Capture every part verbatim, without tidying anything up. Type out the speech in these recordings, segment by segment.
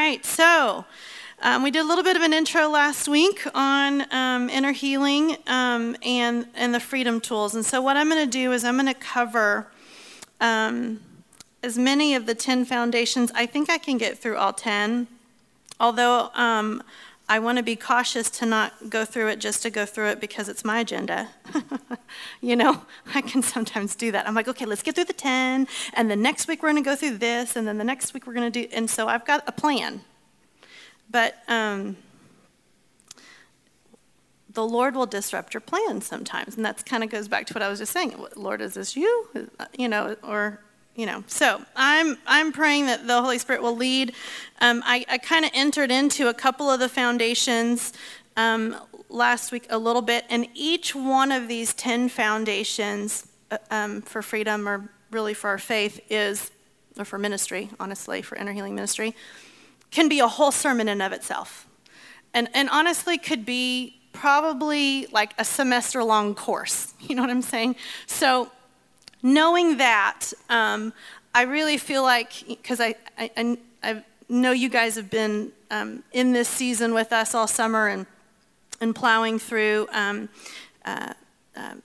right, so um, we did a little bit of an intro last week on um, inner healing um, and, and the freedom tools. And so what I'm going to do is I'm going to cover um, as many of the ten foundations. I think I can get through all ten, although um, I want to be cautious to not go through it just to go through it because it's my agenda. You know, I can sometimes do that. I'm like, okay, let's get through the ten, and then next week we're going to go through this, and then the next week we're going to do, and so I've got a plan. But um, the Lord will disrupt your plans sometimes, and that kind of goes back to what I was just saying. Lord, is this you? You know, or... You know, so I'm I'm praying that the Holy Spirit will lead. Um, I, I kind of entered into a couple of the foundations um, last week a little bit, and each one of these ten foundations uh, um, for freedom, or really for our faith, is, or for ministry, honestly, for inner healing ministry, can be a whole sermon in of itself, and and honestly could be probably like a semester-long course. You know what I'm saying? So. Knowing that, um, I really feel like, because I, I, I know you guys have been um, in this season with us all summer and, and plowing through um, uh, uh,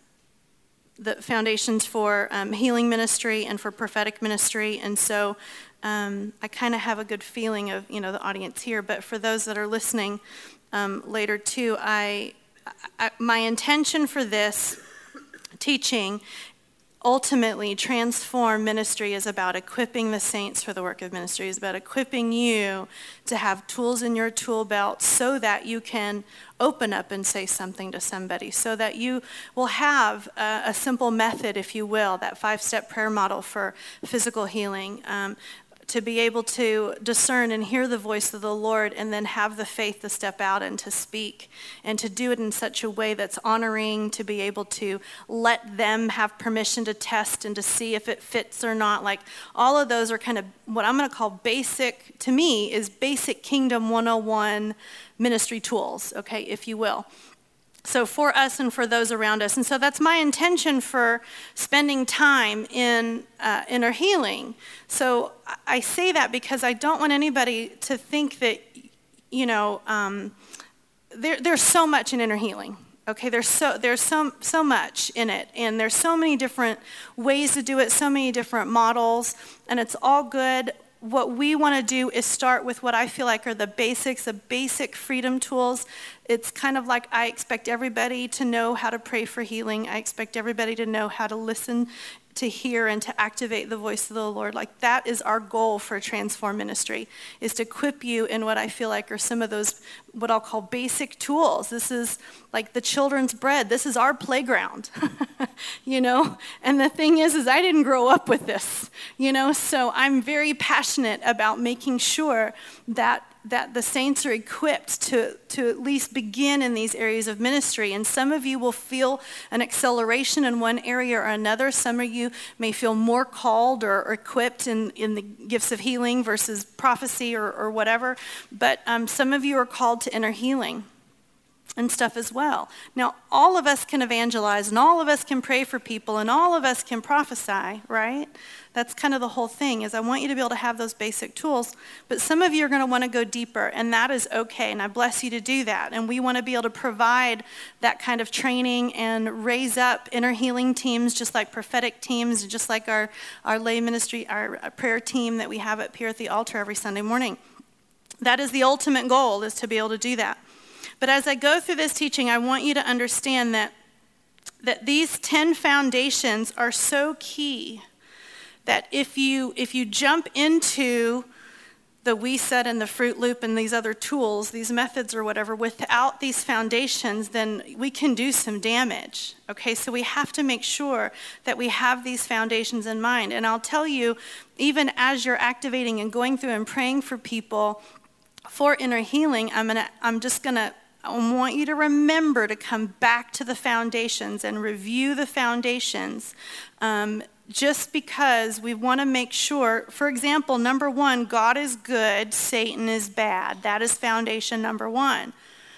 the foundations for um, healing ministry and for prophetic ministry. And so um, I kind of have a good feeling of, you know, the audience here. But for those that are listening um, later too, I, I my intention for this teaching ultimately, Transform Ministry is about equipping the saints for the work of ministry. It's about equipping you to have tools in your tool belt so that you can open up and say something to somebody, so that you will have a, a simple method, if you will, that five-step prayer model for physical healing, um, to be able to discern and hear the voice of the Lord, and then have the faith to step out and to speak, and to do it in such a way that's honoring, to be able to let them have permission to test and to see if it fits or not. Like, all of those are kind of what I'm going to call basic, to me, is basic Kingdom one oh one ministry tools, okay, if you will. So for us and for those around us. And so that's my intention for spending time in uh, inner healing. So I say that because I don't want anybody to think that, you know, um, there, there's so much in inner healing. Okay, there's so there's so so much in it, and there's so many different ways to do it, so many different models, and it's all good. What we want to do is start with what I feel like are the basics, the basic freedom tools. It's kind of like I expect everybody to know how to pray for healing. I expect everybody to know how to listen, to hear, and to activate the voice of the Lord. Like, that is our goal for Transform Ministry, is to equip you in what I feel like are some of those, what I'll call basic tools. This is like the children's bread. This is our playground, you know? And the thing is, is I didn't grow up with this, you know? So I'm very passionate about making sure that that the saints are equipped to, to at least begin in these areas of ministry. And some of you will feel an acceleration in one area or another. Some of you may feel more called or, or equipped in, in the gifts of healing versus prophecy or, or whatever. But um, some of you are called to inner healing and stuff as well. Now, all of us can evangelize, and all of us can pray for people, and all of us can prophesy, right? That's kind of the whole thing, is I want you to be able to have those basic tools, but some of you are going to want to go deeper, and that is okay, and I bless you to do that. And we want to be able to provide that kind of training and raise up inner healing teams, just like prophetic teams, just like our, our lay ministry, our prayer team that we have up here at the altar every Sunday morning. That is the ultimate goal, is to be able to do that. But as I go through this teaching, I want you to understand that, that these ten foundations are so key that if you if you jump into the We Set and the Fruit Loop and these other tools, these methods or whatever, without these foundations, then we can do some damage. Okay, so we have to make sure that we have these foundations in mind. And I'll tell you, even as you're activating and going through and praying for people for inner healing, I'm gonna I'm just gonna I want you to remember to come back to the foundations and review the foundations, um, just because we want to make sure. For example, number one, God is good, Satan is bad. That is foundation number one.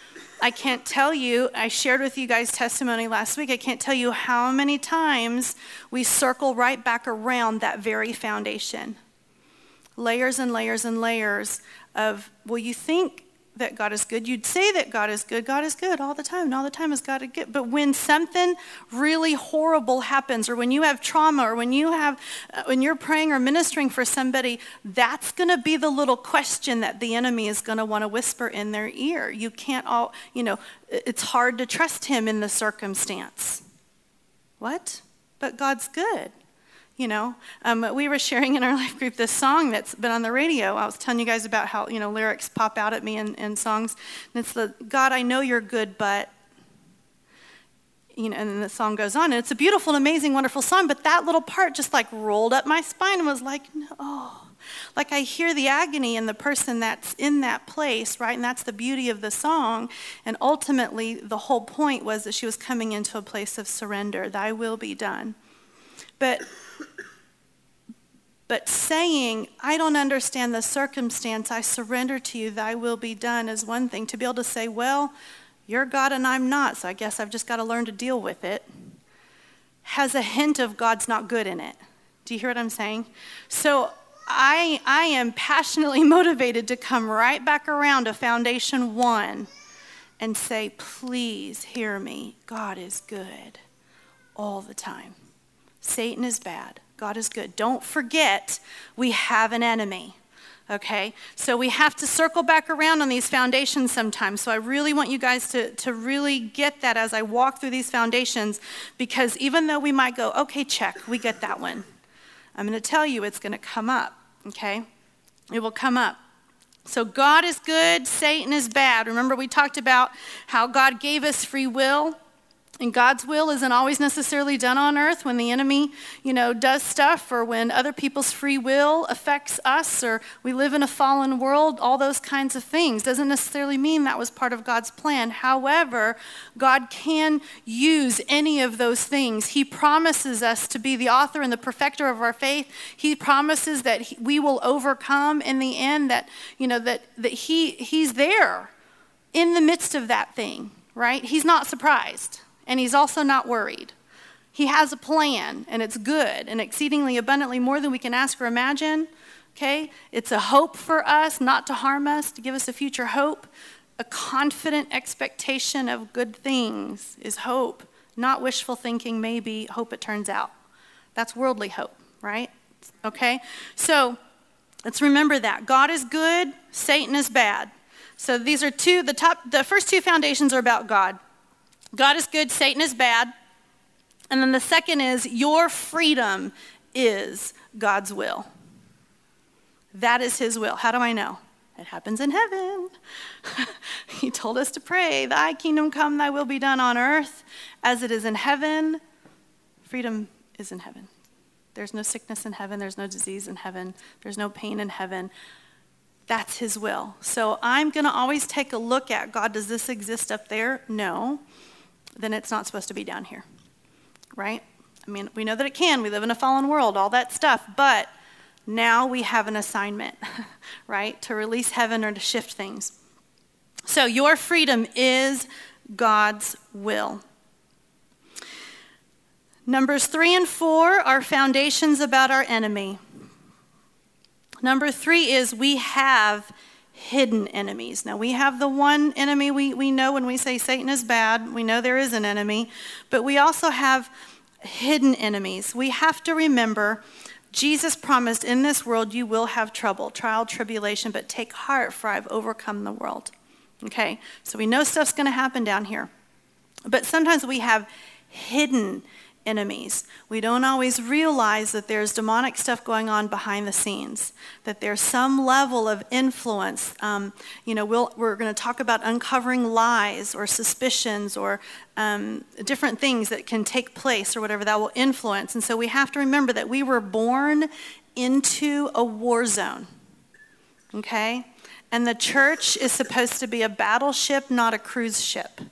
I can't tell you, I shared with you guys testimony last week, I can't tell you how many times we circle right back around that very foundation. layers and layers and layers of, well, you think that God is good. You'd say that God is good. God is good all the time, and all the time is God is good. But when something really horrible happens, or when you have trauma, or when you have, uh, when you're praying or ministering for somebody, that's going to be the little question that the enemy is going to want to whisper in their ear. You can't all, you know, it's hard to trust him in the circumstance. What? But God's good. You know, um, we were sharing in our life group this song that's been on the radio. I was telling you guys about how, you know, lyrics pop out at me in, in songs. And it's the, God, I know you're good, but, you know, and then the song goes on. And it's a beautiful, amazing, wonderful song. But that little part just like rolled up my spine and was like, no. Like I hear the agony in the person that's in that place, right? And that's the beauty of the song. And ultimately, the whole point was that she was coming into a place of surrender. Thy will be done. But... But saying, I don't understand the circumstance, I surrender to you, thy will be done, is one thing. To be able to say, well, you're God and I'm not, so I guess I've just got to learn to deal with it, has a hint of God's not good in it. Do you hear what I'm saying? So I, I am passionately motivated to come right back around to foundation one and say, please hear me. God is good all the time. Satan is bad. God is good. Don't forget, we have an enemy, okay? So we have to circle back around on these foundations sometimes. So I really want you guys to, to really get that as I walk through these foundations, because even though we might go, okay, check, we get that one. I'm going to tell you it's going to come up, okay? It will come up. So God is good, Satan is bad. Remember we talked about how God gave us free will? And God's will isn't always necessarily done on earth when the enemy, you know, does stuff, or when other people's free will affects us, or we live in a fallen world. All those kinds of things doesn't necessarily mean that was part of God's plan. However, God can use any of those things. He promises us to be the author and the perfecter of our faith. He promises that he, we will overcome in the end, that, you know, that, that he, he's there in the midst of that thing, right? He's not surprised. And he's also not worried. He has a plan, and it's good, and exceedingly abundantly more than we can ask or imagine, okay? It's a hope for us, not to harm us, to give us a future hope. A confident expectation of good things is hope, not wishful thinking, maybe, hope it turns out. That's worldly hope, right? Okay? So let's remember that. God is good, Satan is bad. So these are two, the top, the first two foundations are about God. God is good, Satan is bad. And then the second is, your freedom is God's will. That is his will. How do I know? It happens in heaven. He told us to pray, thy kingdom come, thy will be done on earth as it is in heaven. Freedom is in heaven. There's no sickness in heaven. There's no disease in heaven. There's no pain in heaven. That's his will. So I'm going to always take a look at, God, does this exist up there? No. Then it's not supposed to be down here, right? I mean, we know that it can. We live in a fallen world, all that stuff. But now we have an assignment, right, to release heaven or to shift things. So your freedom is God's will. Numbers three and four are foundations about our enemy. Number three is we have hidden enemies. Now, we have the one enemy we, we know when we say Satan is bad. We know there is an enemy. But we also have hidden enemies. We have to remember Jesus promised, in this world you will have trouble, trial, tribulation, but take heart, for I've overcome the world. Okay? So we know stuff's going to happen down here. But sometimes we have hidden enemies. We don't always realize that there's demonic stuff going on behind the scenes, that there's some level of influence. Um, you know, we'll, we're going to talk about uncovering lies or suspicions or um, different things that can take place or whatever that will influence. And so we have to remember that we were born into a war zone, okay? And the church is supposed to be a battleship, not a cruise ship.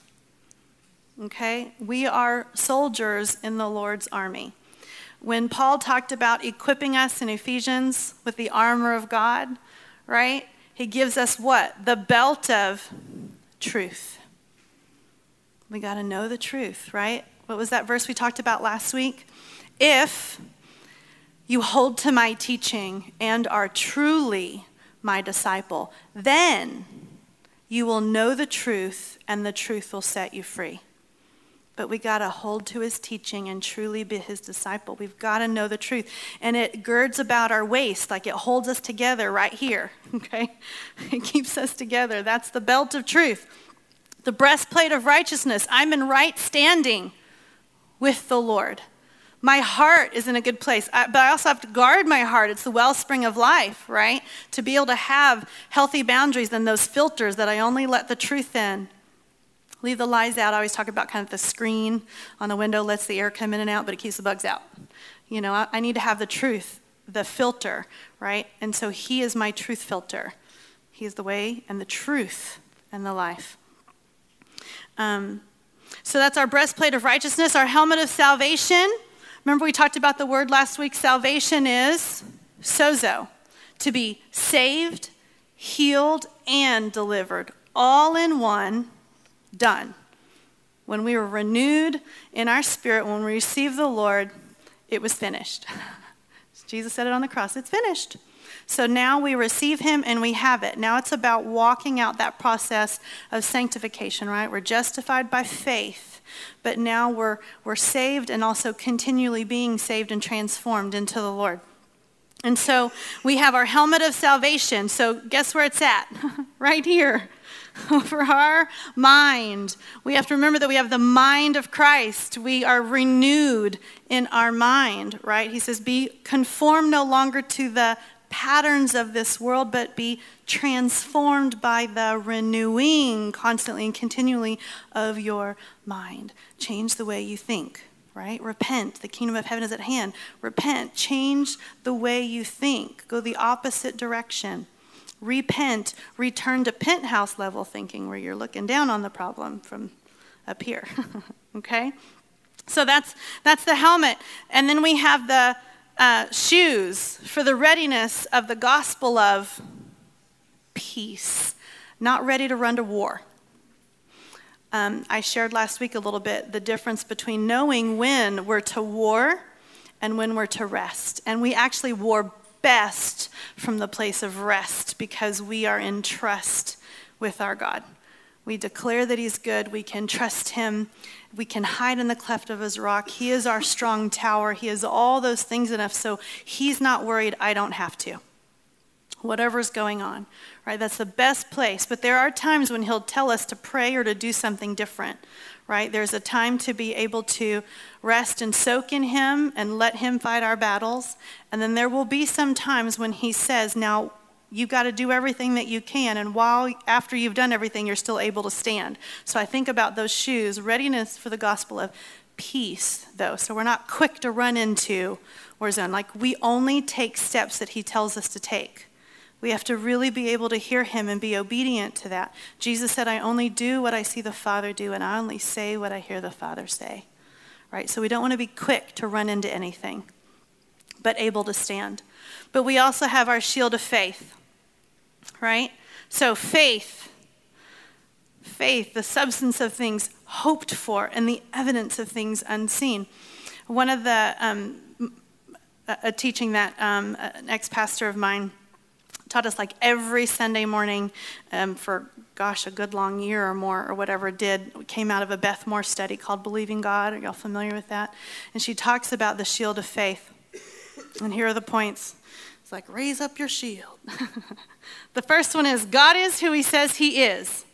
Okay, we are soldiers in the Lord's army. When Paul talked about equipping us in Ephesians with the armor of God, right? He gives us what? The belt of truth. We got to know the truth, right? What was that verse we talked about last week? If you hold to my teaching and are truly my disciple, then you will know the truth and the truth will set you free. But we got to hold to his teaching and truly be his disciple. We've got to know the truth. And it girds about our waist, like it holds us together right here, okay? It keeps us together. That's the belt of truth. The breastplate of righteousness. I'm in right standing with the Lord. My heart is in a good place, I, but I also have to guard my heart. It's the wellspring of life, right? To be able to have healthy boundaries and those filters that I only let the truth in. Leave the lies out. I always talk about kind of the screen on the window lets the air come in and out, but it keeps the bugs out. You know, I, I need to have the truth, the filter, right? And so he is my truth filter. He is the way and the truth and the life. Um, so that's our breastplate of righteousness, our helmet of salvation. Remember we talked about the word last week. Salvation is sozo, to be saved, healed, and delivered, all in one. Done. When we were renewed in our spirit, when we received the Lord, it was finished. Jesus said it on the cross, it's finished. So now we receive him and we have it. Now it's about walking out that process of sanctification, right? We're justified by faith, but now we're we're saved and also continually being saved and transformed into the Lord. And so we have our helmet of salvation. So guess where it's at? Right here. Over our mind. We have to remember that we have the mind of Christ. We are renewed in our mind, right? He says, be conformed no longer to the patterns of this world, but be transformed by the renewing constantly and continually of your mind. Change the way you think, right? Repent. The kingdom of heaven is at hand. Repent. Change the way you think. Go the opposite direction. Repent, return to penthouse level thinking where you're looking down on the problem from up here, okay? So that's that's the helmet. And then we have the uh, shoes for the readiness of the gospel of peace, not ready to run to war. Um, I shared last week a little bit the difference between knowing when we're to war and when we're to rest. And we actually war best from the place of rest because we are in trust with our God. We declare that he's good. We can trust him. We can hide in the cleft of his rock. He is our strong tower. He is all those things enough so he's not worried. I don't have to. Whatever's going on, right? That's the best place. But there are times when he'll tell us to pray or to do something different, right? There's a time to be able to rest and soak in him and let him fight our battles. And then there will be some times when he says, now you got to do everything that you can. And while after you've done everything, you're still able to stand. So I think about those shoes, readiness for the gospel of peace, though. So we're not quick to run into war zone. Like we only take steps that he tells us to take. We have to really be able to hear him and be obedient to that. Jesus said, I only do what I see the Father do, and I only say what I hear the Father say. Right? So we don't want to be quick to run into anything, but able to stand. But we also have our shield of faith. Right? So faith, faith, the substance of things hoped for and the evidence of things unseen. One of the, um, a teaching that um, an ex-pastor of mine taught us like every Sunday morning um, for, gosh, a good long year or more or whatever did. We came out of a Beth Moore study called Believing God. Are y'all familiar with that? And she talks about the shield of faith. And here are the points. It's like, raise up your shield. The first one is, God is who he says he is.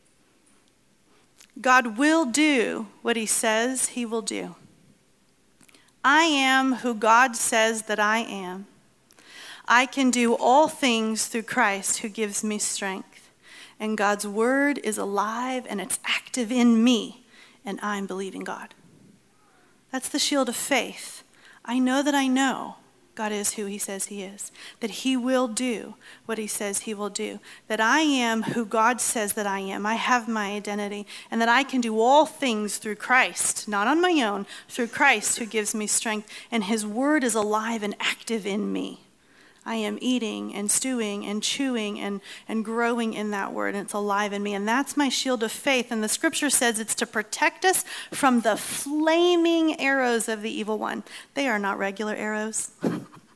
God will do what he says he will do. I am who God says that I am. I can do all things through Christ who gives me strength. And God's word is alive and it's active in me. And I'm believing God. That's the shield of faith. I know that I know God is who he says he is. That he will do what he says he will do. That I am who God says that I am. I have my identity. And that I can do all things through Christ. Not on my own. Through Christ who gives me strength. And his word is alive and active in me. I am eating and stewing and chewing and, and growing in that word, and it's alive in me. And that's my shield of faith. And the scripture says it's to protect us from the flaming arrows of the evil one. They are not regular arrows.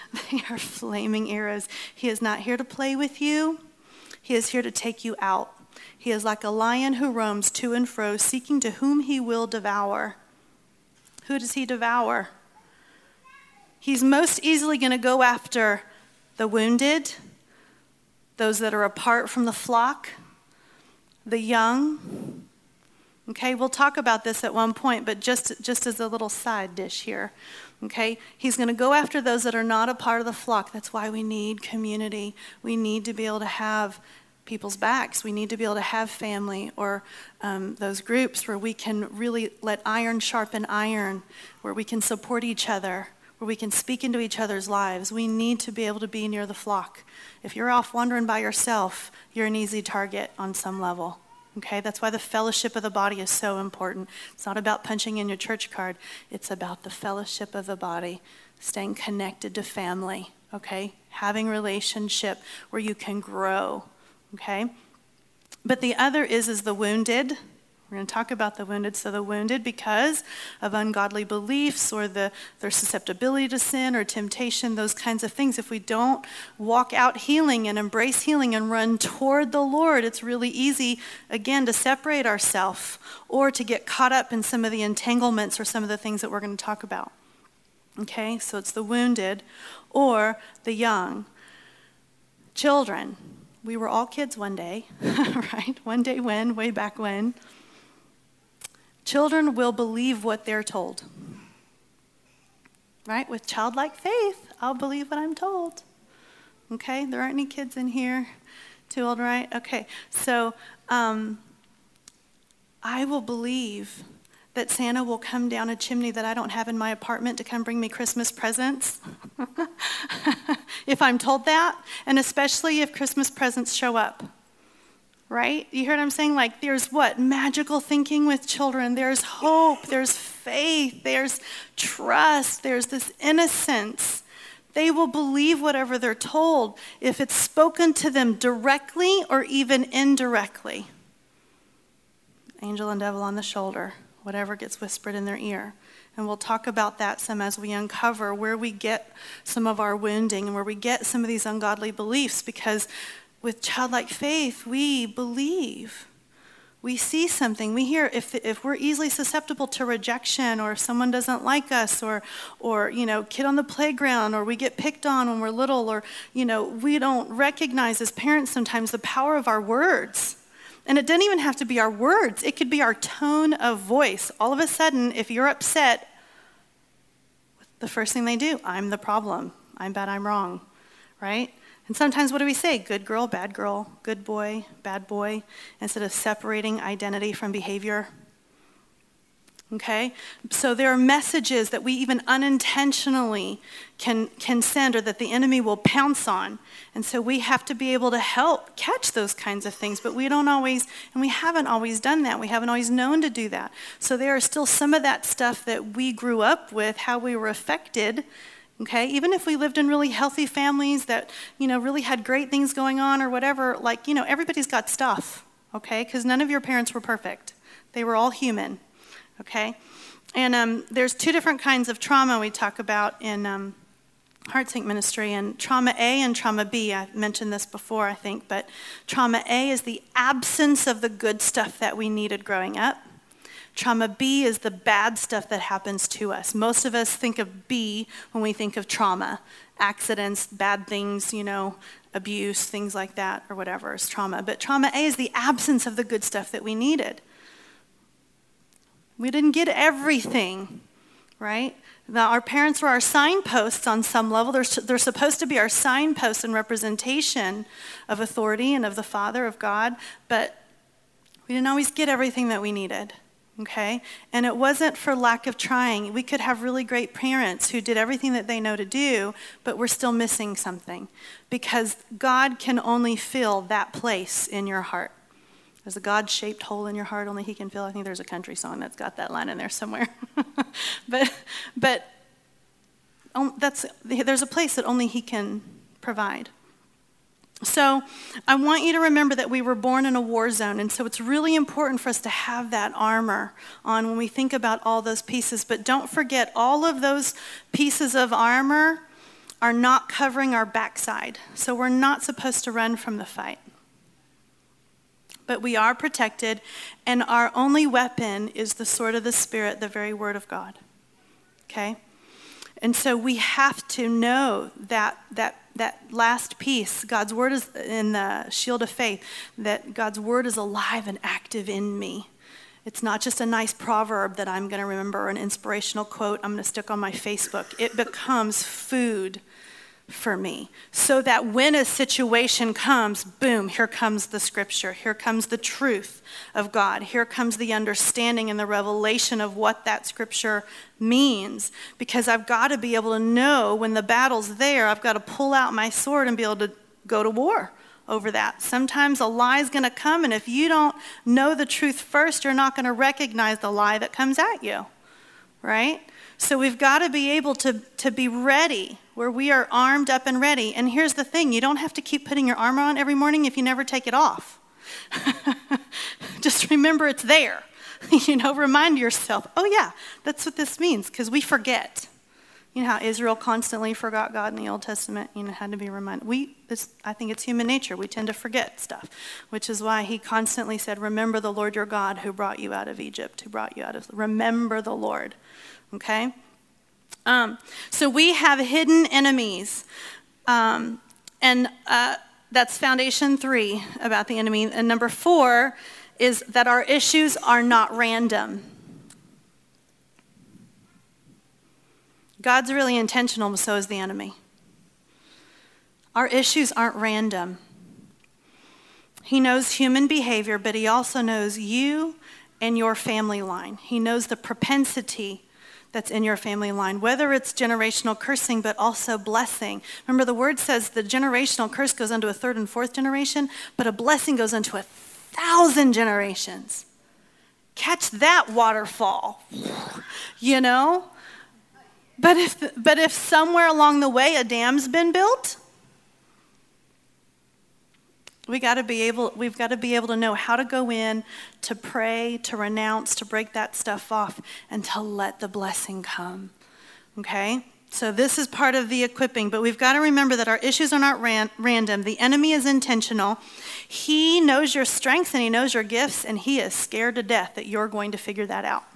They are flaming arrows. He is not here to play with you. He is here to take you out. He is like a lion who roams to and fro, seeking to whom he will devour. Who does he devour? He's most easily going to go after the wounded, those that are apart from the flock, the young. Okay, we'll talk about this at one point, but just, just as a little side dish here. Okay, he's going to go after those that are not a part of the flock. That's why we need community. We need to be able to have people's backs. We need to be able to have family or um, those groups where we can really let iron sharpen iron, where we can support each other, where we can speak into each other's lives. We need to be able to be near the flock. If you're off wandering by yourself, you're an easy target on some level. Okay, that's why the fellowship of the body is so important. It's not about punching in your church card. It's about the fellowship of the body, staying connected to family, okay? Having relationship where you can grow, okay? But the other is, is the wounded. We're going to talk about the wounded. So the wounded because of ungodly beliefs or the, their susceptibility to sin or temptation, those kinds of things. If we don't walk out healing and embrace healing and run toward the Lord, it's really easy, again, to separate ourselves or to get caught up in some of the entanglements or some of the things that we're going to talk about. Okay, so it's the wounded or the young. Children. We were all kids one day, right? One day when, way back when. Children will believe what they're told. Right? With childlike faith, I'll believe what I'm told. Okay? There aren't any kids in here. Too old, right? Okay. So um, I will believe that Santa will come down a chimney that I don't have in my apartment to come bring me Christmas presents. If I'm told that, and especially if Christmas presents show up. Right? You hear what I'm saying? Like there's what? Magical thinking with children. There's hope. There's faith. There's trust. There's this innocence. They will believe whatever they're told if it's spoken to them directly or even indirectly. Angel and devil on the shoulder, whatever gets whispered in their ear. And we'll talk about that some as we uncover where we get some of our wounding and where we get some of these ungodly beliefs, because with childlike faith, we believe. We see something. We hear if if we're easily susceptible to rejection, or if someone doesn't like us, or or you know, kid on the playground, or we get picked on when we're little, or you know, we don't recognize as parents sometimes the power of our words. And it doesn't even have to be our words. It could be our tone of voice. All of a sudden, if you're upset, the first thing they do, I'm the problem. I'm bad, I'm wrong, right? And sometimes what do we say? Good girl, bad girl, good boy, bad boy, instead of separating identity from behavior. Okay? So there are messages that we even unintentionally can, can send, or that the enemy will pounce on. And so we have to be able to help catch those kinds of things, but we don't always, and we haven't always done that. We haven't always known to do that. So there are still some of that stuff that we grew up with, how we were affected. Okay, even if we lived in really healthy families that, you know, really had great things going on or whatever, like, you know, everybody's got stuff, okay? Because none of your parents were perfect. They were all human, okay? And um, there's two different kinds of trauma we talk about in um, HeartSync ministry, and trauma A and trauma B. I've mentioned this before, I think, but trauma A is the absence of the good stuff that we needed growing up. Trauma B is the bad stuff that happens to us. Most of us think of B when we think of trauma. Accidents, bad things, you know, abuse, things like that, or whatever is trauma. But trauma A is the absence of the good stuff that we needed. We didn't get everything, right? Now, our parents were our signposts on some level. They're, they're supposed to be our signposts and representation of authority and of the Father, of God, but we didn't always get everything that we needed. Okay? And it wasn't for lack of trying. We could have really great parents who did everything that they know to do, but we're still missing something. Because God can only fill that place in your heart. There's a God-shaped hole in your heart only he can fill. I think there's a country song that's got that line in there somewhere. but but um, that's there's a place that only he can provide. So I want you to remember that we were born in a war zone, and so it's really important for us to have that armor on when we think about all those pieces. But don't forget, all of those pieces of armor are not covering our backside. So we're not supposed to run from the fight. But we are protected, and our only weapon is the sword of the Spirit, the very word of God. Okay? And so we have to know that that that last piece, God's word is in the shield of faith, that God's word is alive and active in me. It's not just a nice proverb that I'm going to remember, or an inspirational quote I'm going to stick on my Facebook. It becomes food for me, so that when a situation comes, boom, here comes the scripture. Here comes the truth of God. Here comes the understanding and the revelation of what that scripture means. Because I've got to be able to know when the battle's there, I've got to pull out my sword and be able to go to war over that. Sometimes a lie's going to come, and if you don't know the truth first, you're not going to recognize the lie that comes at you, right? So we've got to be able to, to be ready, where we are armed up and ready. And here's the thing, you don't have to keep putting your armor on every morning if you never take it off. Just remember it's there. You know, remind yourself, oh yeah, that's what this means, because we forget. You know how Israel constantly forgot God in the Old Testament? You know, had to be reminded. We, this, I think it's human nature. We tend to forget stuff, which is why he constantly said, remember the Lord your God who brought you out of Egypt, who brought you out of, remember the Lord, okay? Um, so we have hidden enemies, um, and uh, that's foundation three about the enemy. And number four is that our issues are not random. God's really intentional, but so is the enemy. Our issues aren't random. He knows human behavior, but he also knows you and your family line. He knows the propensity that's in your family line, whether it's generational cursing, but also blessing. Remember, the word says the generational curse goes into a third and fourth generation, but a blessing goes into a thousand generations. Catch that waterfall, you know? But if, but if somewhere along the way a dam's been built, we got to be able, we've got to be able to know how to go in, to pray, to renounce, to break that stuff off, and to let the blessing come. Okay? So this is part of the equipping, but we've got to remember that our issues are not ran, random. The enemy is intentional. He knows your strengths and he knows your gifts, and he is scared to death that you're going to figure that out.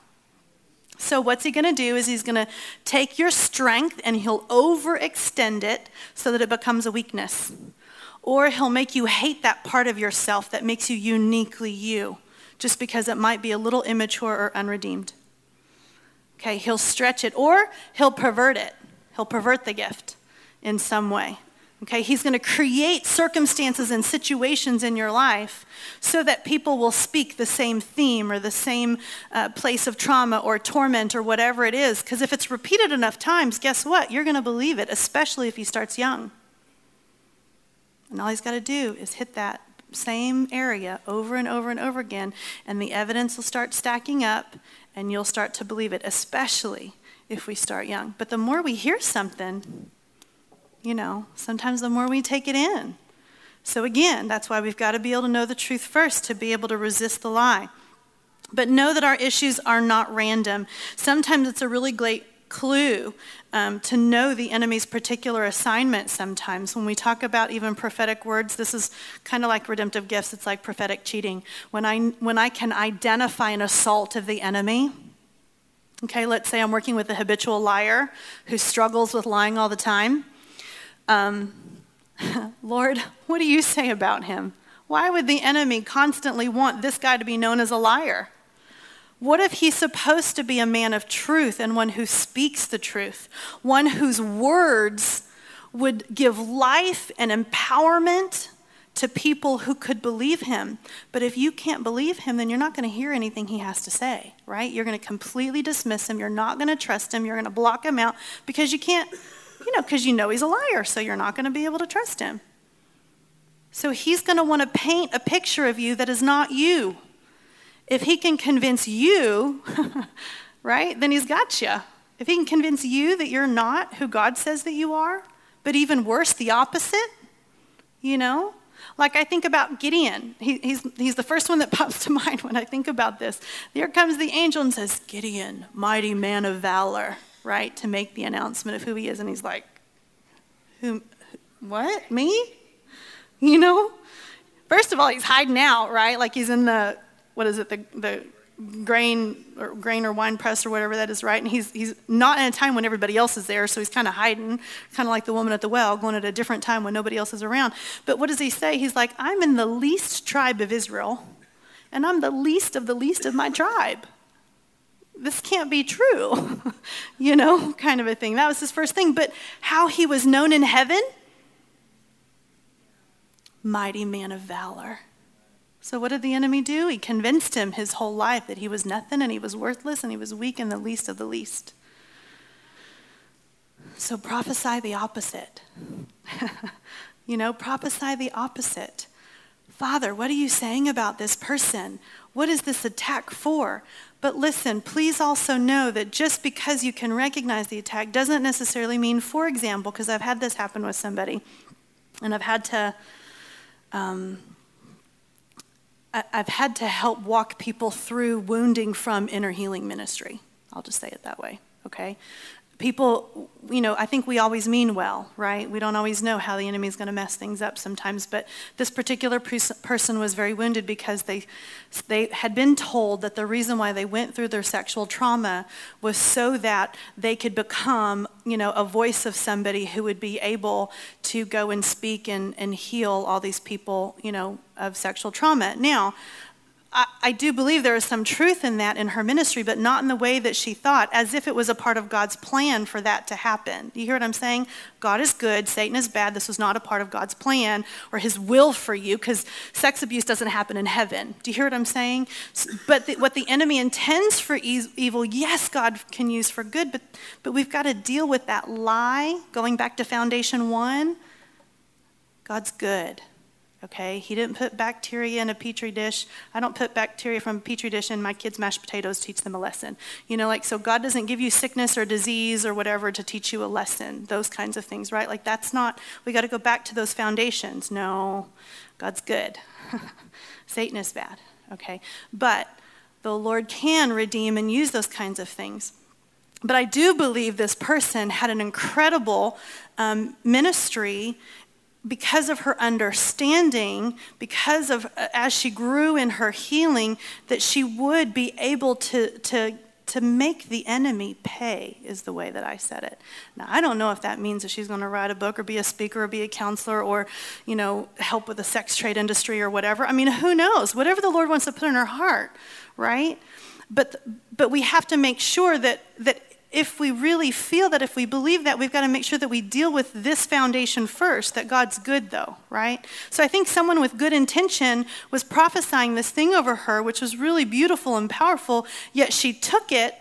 So what's he going to do is he's going to take your strength and he'll overextend it so that it becomes a weakness. Or he'll make you hate that part of yourself that makes you uniquely you, just because it might be a little immature or unredeemed. Okay, he'll stretch it, or he'll pervert it. He'll pervert the gift in some way. Okay, he's going to create circumstances and situations in your life so that people will speak the same theme or the same uh, place of trauma or torment or whatever it is. Because if it's repeated enough times, guess what? You're going to believe it, especially if he starts young. And all he's got to do is hit that same area over and over and over again, and the evidence will start stacking up, and you'll start to believe it, especially if we start young. But the more we hear something, you know, sometimes the more we take it in. So again, that's why we've got to be able to know the truth first to be able to resist the lie. But know that our issues are not random. Sometimes it's a really great clue um, to know the enemy's particular assignment sometimes. When we talk about even prophetic words, this is kind of like redemptive gifts. It's like prophetic cheating. When I, when I can identify an assault of the enemy, okay, let's say I'm working with a habitual liar who struggles with lying all the time. Um, Lord, what do you say about him? Why would the enemy constantly want this guy to be known as a liar? What if he's supposed to be a man of truth and one who speaks the truth, one whose words would give life and empowerment to people who could believe him? But if you can't believe him, then you're not going to hear anything he has to say, right? You're going to completely dismiss him. You're not going to trust him. You're going to block him out because you can't, you know, because you know he's a liar, so you're not going to be able to trust him. So he's going to want to paint a picture of you that is not you. If he can convince you, right, then he's got you. If he can convince you that you're not who God says that you are, but even worse, the opposite, you know? Like I think about Gideon. He, he's, he's the first one that pops to mind when I think about this. There comes the angel and says, Gideon, mighty man of valor, right, to make the announcement of who he is. And he's like, Who, what, me? You know? First of all, he's hiding out, right? Like he's in the, what is it, the the grain or grain or wine press or whatever that is, right? And he's he's not in a time when everybody else is there, so he's kind of hiding, kind of like the woman at the well, going at a different time when nobody else is around. But what does he say? He's like, I'm in the least tribe of Israel, and I'm the least of the least of my tribe. This can't be true, you know, kind of a thing. That was his first thing. But how he was known in heaven? Mighty man of valor. So what did the enemy do? He convinced him his whole life that he was nothing and he was worthless and he was weak and the least of the least. So prophesy the opposite. You know, prophesy the opposite. Father, what are you saying about this person? What is this attack for? But listen, please also know that just because you can recognize the attack doesn't necessarily mean, for example, because I've had this happen with somebody, and I've had to, um, I, I've had to help walk people through wounding from inner healing ministry. I'll just say it that way, okay? People, you know, I think we always mean well, right? We don't always know how the enemy is going to mess things up sometimes. But this particular person was very wounded because they they had been told that the reason why they went through their sexual trauma was so that they could become, you know, a voice of somebody who would be able to go and speak and, and heal all these people, you know, of sexual trauma. Now, I, I do believe there is some truth in that in her ministry, but not in the way that she thought, as if it was a part of God's plan for that to happen. Do you hear what I'm saying? God is good, Satan is bad. This was not a part of God's plan or his will for you, because sex abuse doesn't happen in heaven. Do you hear what I'm saying? But the, what the enemy intends for e- evil, yes, God can use for good, but, but we've got to deal with that lie. Going back to foundation one, God's good. Okay, he didn't put bacteria in a petri dish. I don't put bacteria from a petri dish in my kids' mashed potatoes to teach them a lesson. You know, like, so God doesn't give you sickness or disease or whatever to teach you a lesson, those kinds of things, right? Like, that's not, we got to go back to those foundations. No, God's good. Satan is bad, okay? But the Lord can redeem and use those kinds of things. But I do believe this person had an incredible um, ministry because of her understanding, because of uh, as she grew in her healing, that she would be able to to to make the enemy pay, is the way that I said it. Now, I don't know if that means that she's going to write a book or be a speaker or be a counselor or, you know, help with the sex trade industry or whatever. I mean, who knows? Whatever the Lord wants to put in her heart, right? But but we have to make sure that that if we really feel that, if we believe that, we've got to make sure that we deal with this foundation first, that God's good though, right? So I think someone with good intention was prophesying this thing over her, which was really beautiful and powerful, yet she took it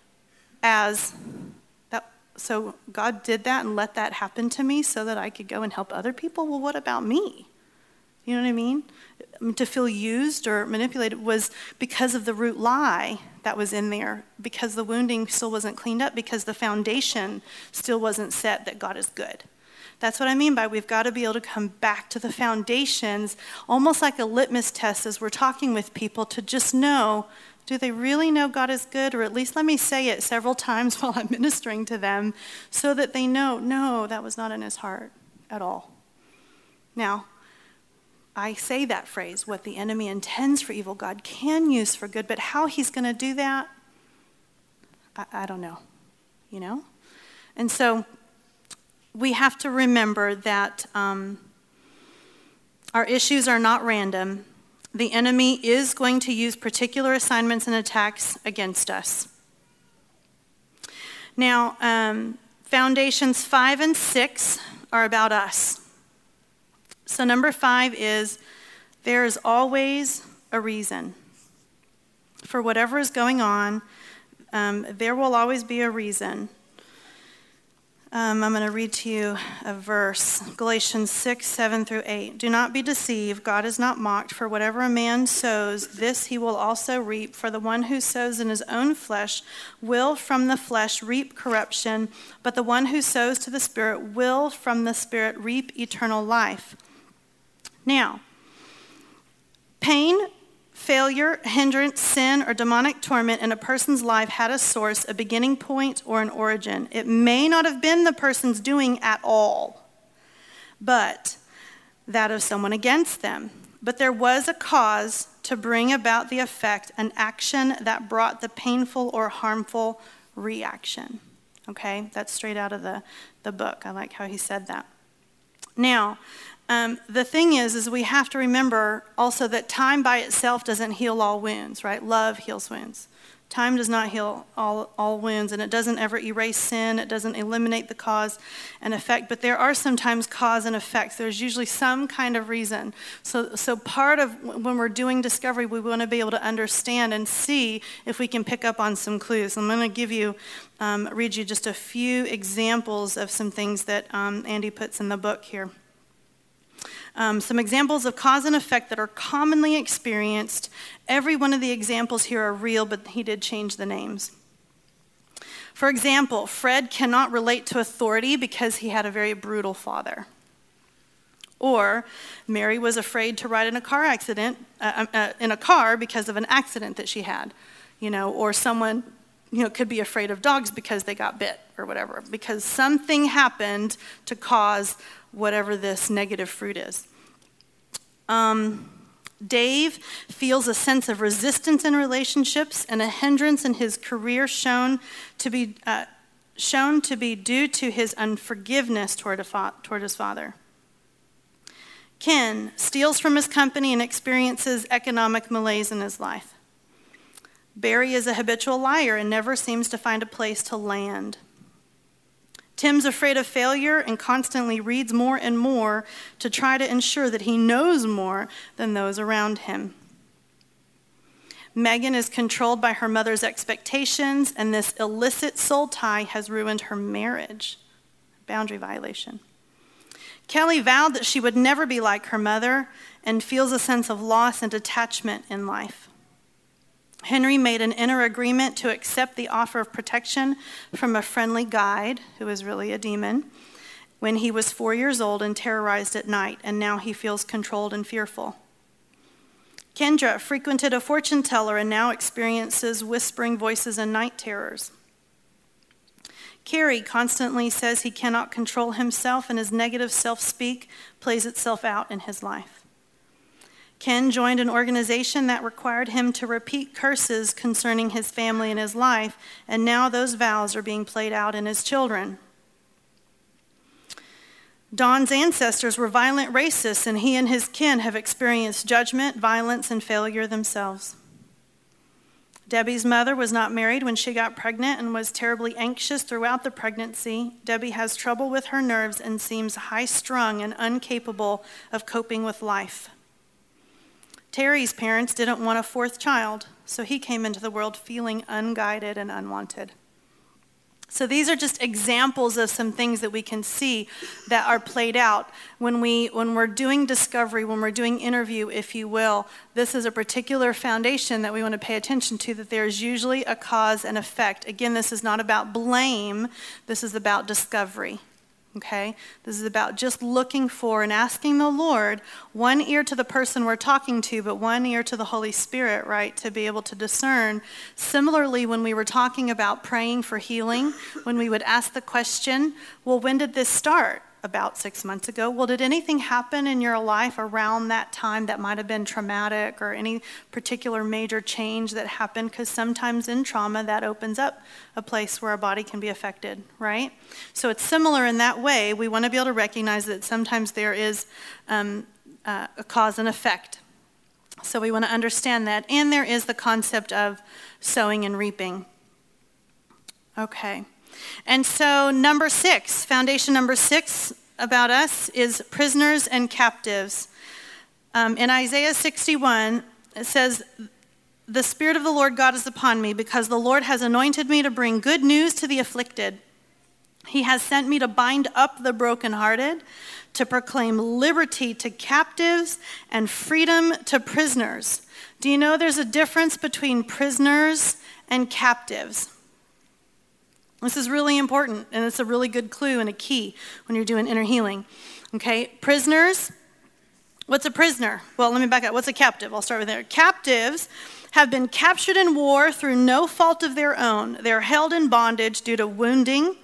as, that. So God did that and let that happen to me so that I could go and help other people? Well, what about me? You know what I mean? To feel used or manipulated was because of the root lie that was in there, because the wounding still wasn't cleaned up, because the foundation still wasn't set that God is good. That's what I mean by we've got to be able to come back to the foundations, almost like a litmus test as we're talking with people, to just know, do they really know God is good? Or at least let me say it several times while I'm ministering to them so that they know, no, that was not in his heart at all. Now, I say that phrase, what the enemy intends for evil, God can use for good, but how he's going to do that, I, I don't know, you know? And so we have to remember that um, our issues are not random. The enemy is going to use particular assignments and attacks against us. Now, um, foundations five and six are about us. So number five is, there is always a reason. For whatever is going on, um, there will always be a reason. Um, I'm going to read to you a verse, Galatians six, seven through eight. Do not be deceived, God is not mocked, for whatever a man sows, this he will also reap. For the one who sows in his own flesh will from the flesh reap corruption, but the one who sows to the Spirit will from the Spirit reap eternal life. Now, pain, failure, hindrance, sin, or demonic torment in a person's life had a source, a beginning point, or an origin. It may not have been the person's doing at all. but that of someone against them. But there was a cause to bring about the effect, an action that brought the painful or harmful reaction. Okay, that's straight out of the, the book. I like how he said that. Now, um, the thing is, is we have to remember also that time by itself doesn't heal all wounds, right? Love heals wounds. Time does not heal all, all wounds, and it doesn't ever erase sin. It doesn't eliminate the cause and effect, but there are sometimes cause and effects. There's usually some kind of reason. So, so part of when we're doing discovery, we want to be able to understand and see if we can pick up on some clues. I'm going to give you, um, read you just a few examples of some things that um, Andy puts in the book here. Um, some examples of cause and effect that are commonly experienced. Every one of the examples here are real, but he did change the names. For example, Fred cannot relate to authority because he had a very brutal father. Or Mary was afraid to ride in a car accident, uh, uh, in a car because of an accident that she had, you know, or someone, you know, could be afraid of dogs because they got bit or whatever, because something happened to cause whatever this negative fruit is. Um, Dave feels a sense of resistance in relationships and a hindrance in his career shown to be uh, shown to be due to his unforgiveness toward, a fa- toward his father. Ken steals from his company and experiences economic malaise in his life. Barry is a habitual liar and never seems to find a place to land. Tim's afraid of failure and constantly reads more and more to try to ensure that he knows more than those around him. Megan is controlled by her mother's expectations, and this illicit soul tie has ruined her marriage. Boundary violation. Kelly vowed that she would never be like her mother and feels a sense of loss and detachment in life. Henry made an inner agreement to accept the offer of protection from a friendly guide, who is really a demon, when he was four years old and terrorized at night, and now he feels controlled and fearful. Kendra frequented a fortune teller and now experiences whispering voices and night terrors. Carrie constantly says he cannot control himself, and his negative self-speak plays itself out in his life. Ken joined an organization that required him to repeat curses concerning his family and his life, and now those vows are being played out in his children. Don's ancestors were violent racists, and he and his kin have experienced judgment, violence, and failure themselves. Debbie's mother was not married when she got pregnant and was terribly anxious throughout the pregnancy. Debbie has trouble with her nerves and seems high-strung and incapable of coping with life. Terry's parents didn't want a fourth child, so he came into the world feeling unguided and unwanted. So these are just examples of some things that we can see that are played out when, we, when we're doing discovery, when we're doing interview, if you will. This is a particular foundation that we want to pay attention to, that there's usually a cause and effect. Again, this is not about blame. This is about discovery. Okay, this is about just looking for and asking the Lord, one ear to the person we're talking to, but one ear to the Holy Spirit, right, to be able to discern. Similarly, when we were talking about praying for healing, when we would ask the question, well, when did this start? About six months ago. Well, did anything happen in your life around that time that might have been traumatic, or any particular major change that happened? Because sometimes in trauma, that opens up a place where our body can be affected, right? So it's similar in that way. We want to be able to recognize that sometimes there is um, uh, a cause and effect. So we want to understand that. And there is the concept of sowing and reaping. Okay. And so number six, foundation number six about us is prisoners and captives. Um, in Isaiah sixty-one, it says, "The Spirit of the Lord God is upon me, because the Lord has anointed me to bring good news to the afflicted. He has sent me to bind up the brokenhearted, to proclaim liberty to captives and freedom to prisoners." Do you know there's a difference between prisoners and captives? This is really important, and it's a really good clue and a key when you're doing inner healing. Okay, prisoners. What's a prisoner? Well, let me back up. What's a captive? I'll start with there. Captives have been captured in war through no fault of their own. They're held in bondage due to wounding,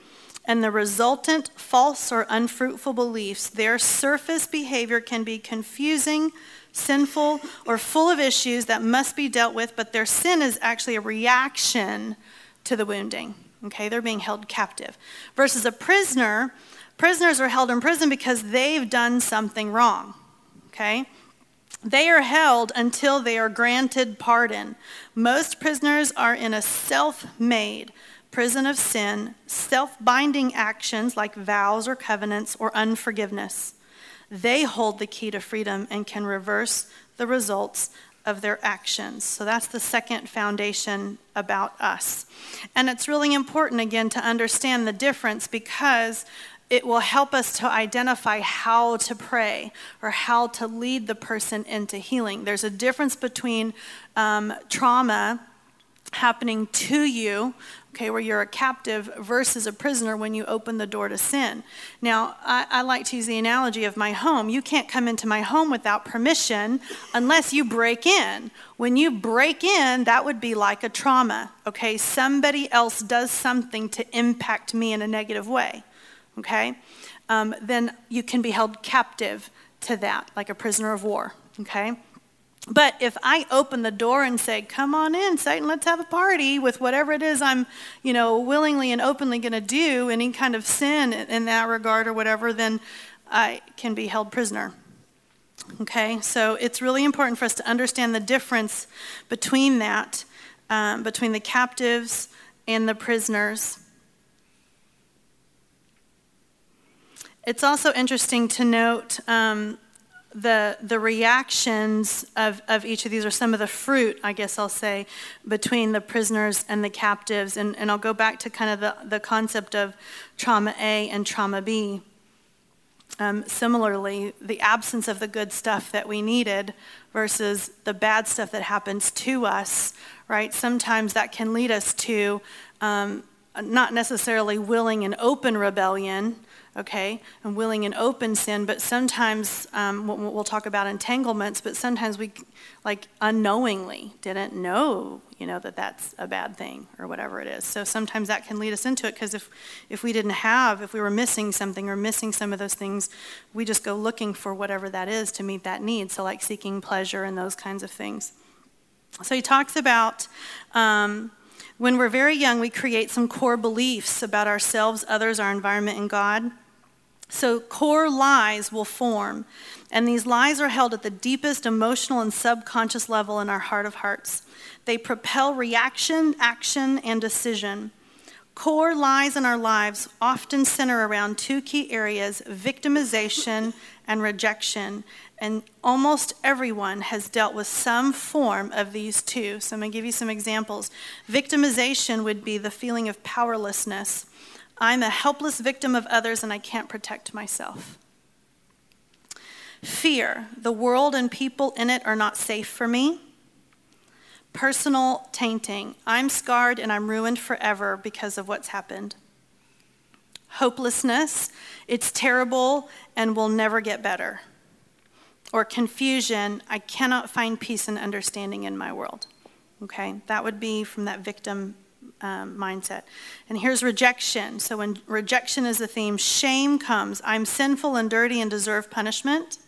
and the resultant false or unfruitful beliefs, their surface behavior can be confusing, sinful, or full of issues that must be dealt with, but their sin is actually a reaction to the wounding. Okay, they're being held captive. Versus a prisoner, prisoners are held in prison because they've done something wrong. Okay? They are held until they are granted pardon. Most prisoners are in a self-made prison of sin, self-binding actions like vows or covenants or unforgiveness. They hold the key to freedom and can reverse the results of their actions. So that's the second foundation about us. And it's really important, again, to understand the difference, because it will help us to identify how to pray or how to lead the person into healing. There's a difference between um, trauma happening to you, okay, where you're a captive, versus a prisoner when you open the door to sin. Now, I, I like to use the analogy of my home. You can't come into my home without permission unless you break in. When you break in, that would be like a trauma, okay? Somebody else does something to impact me in a negative way, okay? Um, then you can be held captive to that, like a prisoner of war, okay? But if I open the door and say, come on in, Satan, let's have a party with whatever it is I'm, you know, willingly and openly going to do, any kind of sin in that regard or whatever, then I can be held prisoner. Okay, so it's really important for us to understand the difference between that, um, between the captives and the prisoners. It's also interesting to note um, the the reactions of, of each of these, or some of the fruit, I guess I'll say, between the prisoners and the captives. And, and I'll go back to kind of the, the concept of trauma A and trauma B. Um, similarly, the absence of the good stuff that we needed versus the bad stuff that happens to us, right? Sometimes that can lead us to um, not necessarily willing and open rebellion, okay, and willing and open sin, but sometimes, um, we'll, we'll talk about entanglements, but sometimes we, like, unknowingly didn't know, you know, that that's a bad thing or whatever it is. So sometimes that can lead us into it, because if, if we didn't have, if we were missing something or missing some of those things, we just go looking for whatever that is to meet that need, so like seeking pleasure and those kinds of things. So he talks about um, when we're very young, we create some core beliefs about ourselves, others, our environment, and God. So core lies will form, and these lies are held at the deepest emotional and subconscious level in our heart of hearts. They propel reaction, action, and decision. Core lies in our lives often center around two key areas: victimization and rejection. And almost everyone has dealt with some form of these two. So I'm going to give you some examples. Victimization would be the feeling of powerlessness. I'm a helpless victim of others and I can't protect myself. Fear, the world and people in it are not safe for me. Personal tainting, I'm scarred and I'm ruined forever because of what's happened. Hopelessness, it's terrible and will never get better. Or confusion, I cannot find peace and understanding in my world. Okay, that would be from that victim Um, mindset. And here's rejection. So when rejection is the theme, shame comes. I'm sinful and dirty and deserve punishment.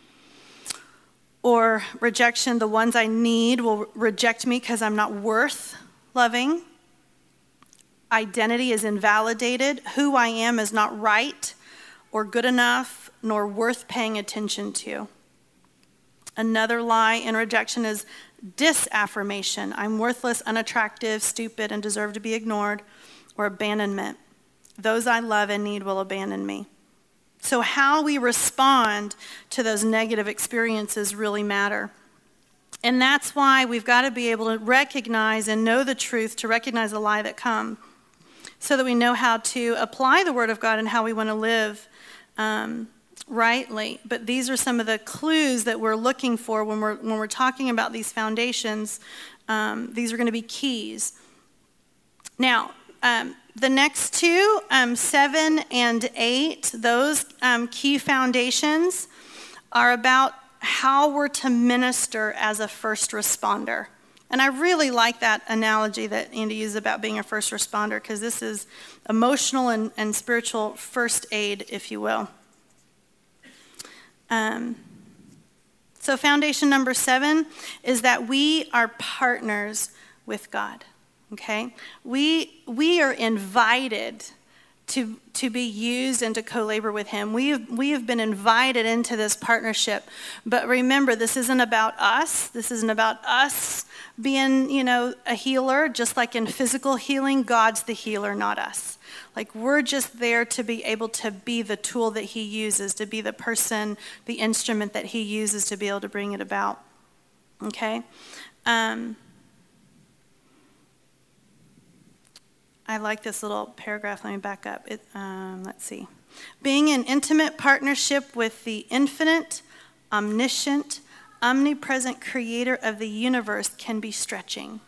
Or rejection, the ones I need will reject me because I'm not worth loving. Identity is invalidated. Who I am is not right or good enough nor worth paying attention to. Another lie in rejection is disaffirmation. I'm worthless, unattractive, stupid, and deserve to be ignored. Or abandonment. Those I love and need will abandon me. So how we respond to those negative experiences really matter. And that's why we've got to be able to recognize and know the truth, to recognize the lie that comes, so that we know how to apply the Word of God and how we want to live um, rightly. But these are some of the clues that we're looking for when we're when we're talking about these foundations. Um, these are going to be keys. Now, um, the next two, um, seven and eight, those um, key foundations are about how we're to minister as a first responder. And I really like that analogy that Andy used about being a first responder, because this is emotional and, and spiritual first aid, if you will. Um, so foundation number seven is that we are partners with God, okay? We, we are invited to, to be used and to co-labor with him. We have, we have been invited into this partnership. But remember, this isn't about us. This isn't about us being, you know, a healer. Just like in physical healing, God's the healer, not us. Like, we're just there to be able to be the tool that he uses, to be the person, the instrument that he uses to be able to bring it about. Okay? Um, I like this little paragraph. Let me back up. It, um, let's see. Being in intimate partnership with the infinite, omniscient, omnipresent creator of the universe can be stretching.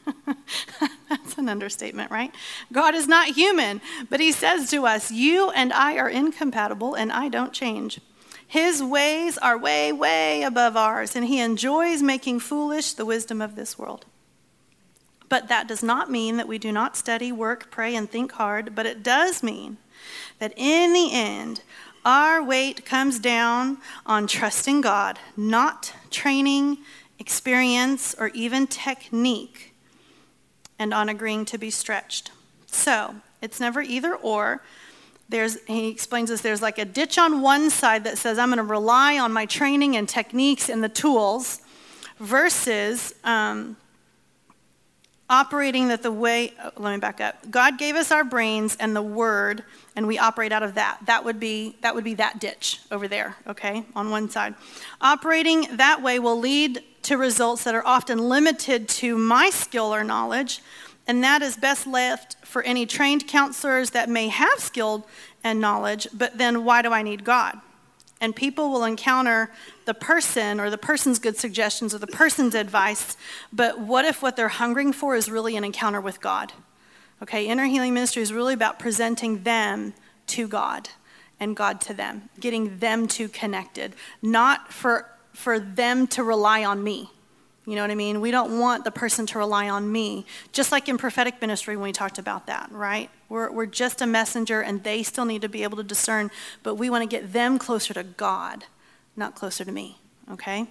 That's an understatement, right? God is not human, but he says to us, you and I are incompatible, and I don't change. His ways are way, way above ours, and he enjoys making foolish the wisdom of this world. But that does not mean that we do not study, work, pray, and think hard, but it does mean that in the end, our weight comes down on trusting God, not training, experience, or even technique, and on agreeing to be stretched. So, it's never either or. There's, he explains this, there's like a ditch on one side that says, I'm going to rely on my training and techniques and the tools, versus um, operating that the way, oh, let me back up. God gave us our brains and the word, and we operate out of that. That would be that would be that ditch over there, okay, on one side. Operating that way will lead to results that are often limited to my skill or knowledge, and that is best left for any trained counselors that may have skill and knowledge, but then why do I need God? And people will encounter the person or the person's good suggestions or the person's advice, but what if what they're hungering for is really an encounter with God? Okay, inner healing ministry is really about presenting them to God and God to them, getting them to connected, not for, for them to rely on me. You know what I mean? We don't want the person to rely on me. Just like in prophetic ministry when we talked about that, right? We're, we're just a messenger and they still need to be able to discern, but we want to get them closer to God, not closer to me, okay?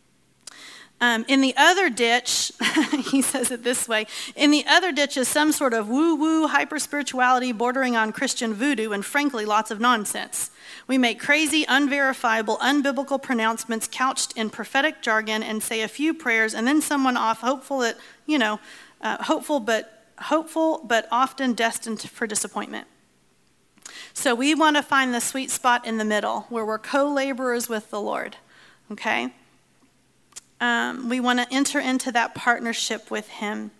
Um, in the other ditch, he says it this way, in the other ditch is some sort of woo-woo hyper-spirituality bordering on Christian voodoo and frankly lots of nonsense. We make crazy, unverifiable, unbiblical pronouncements couched in prophetic jargon and say a few prayers and then someone off hopeful that, you know, uh, hopeful but hopeful but often destined for disappointment. So we want to find the sweet spot in the middle where we're co-laborers with the Lord, okay? Um, we want to enter into that partnership with him.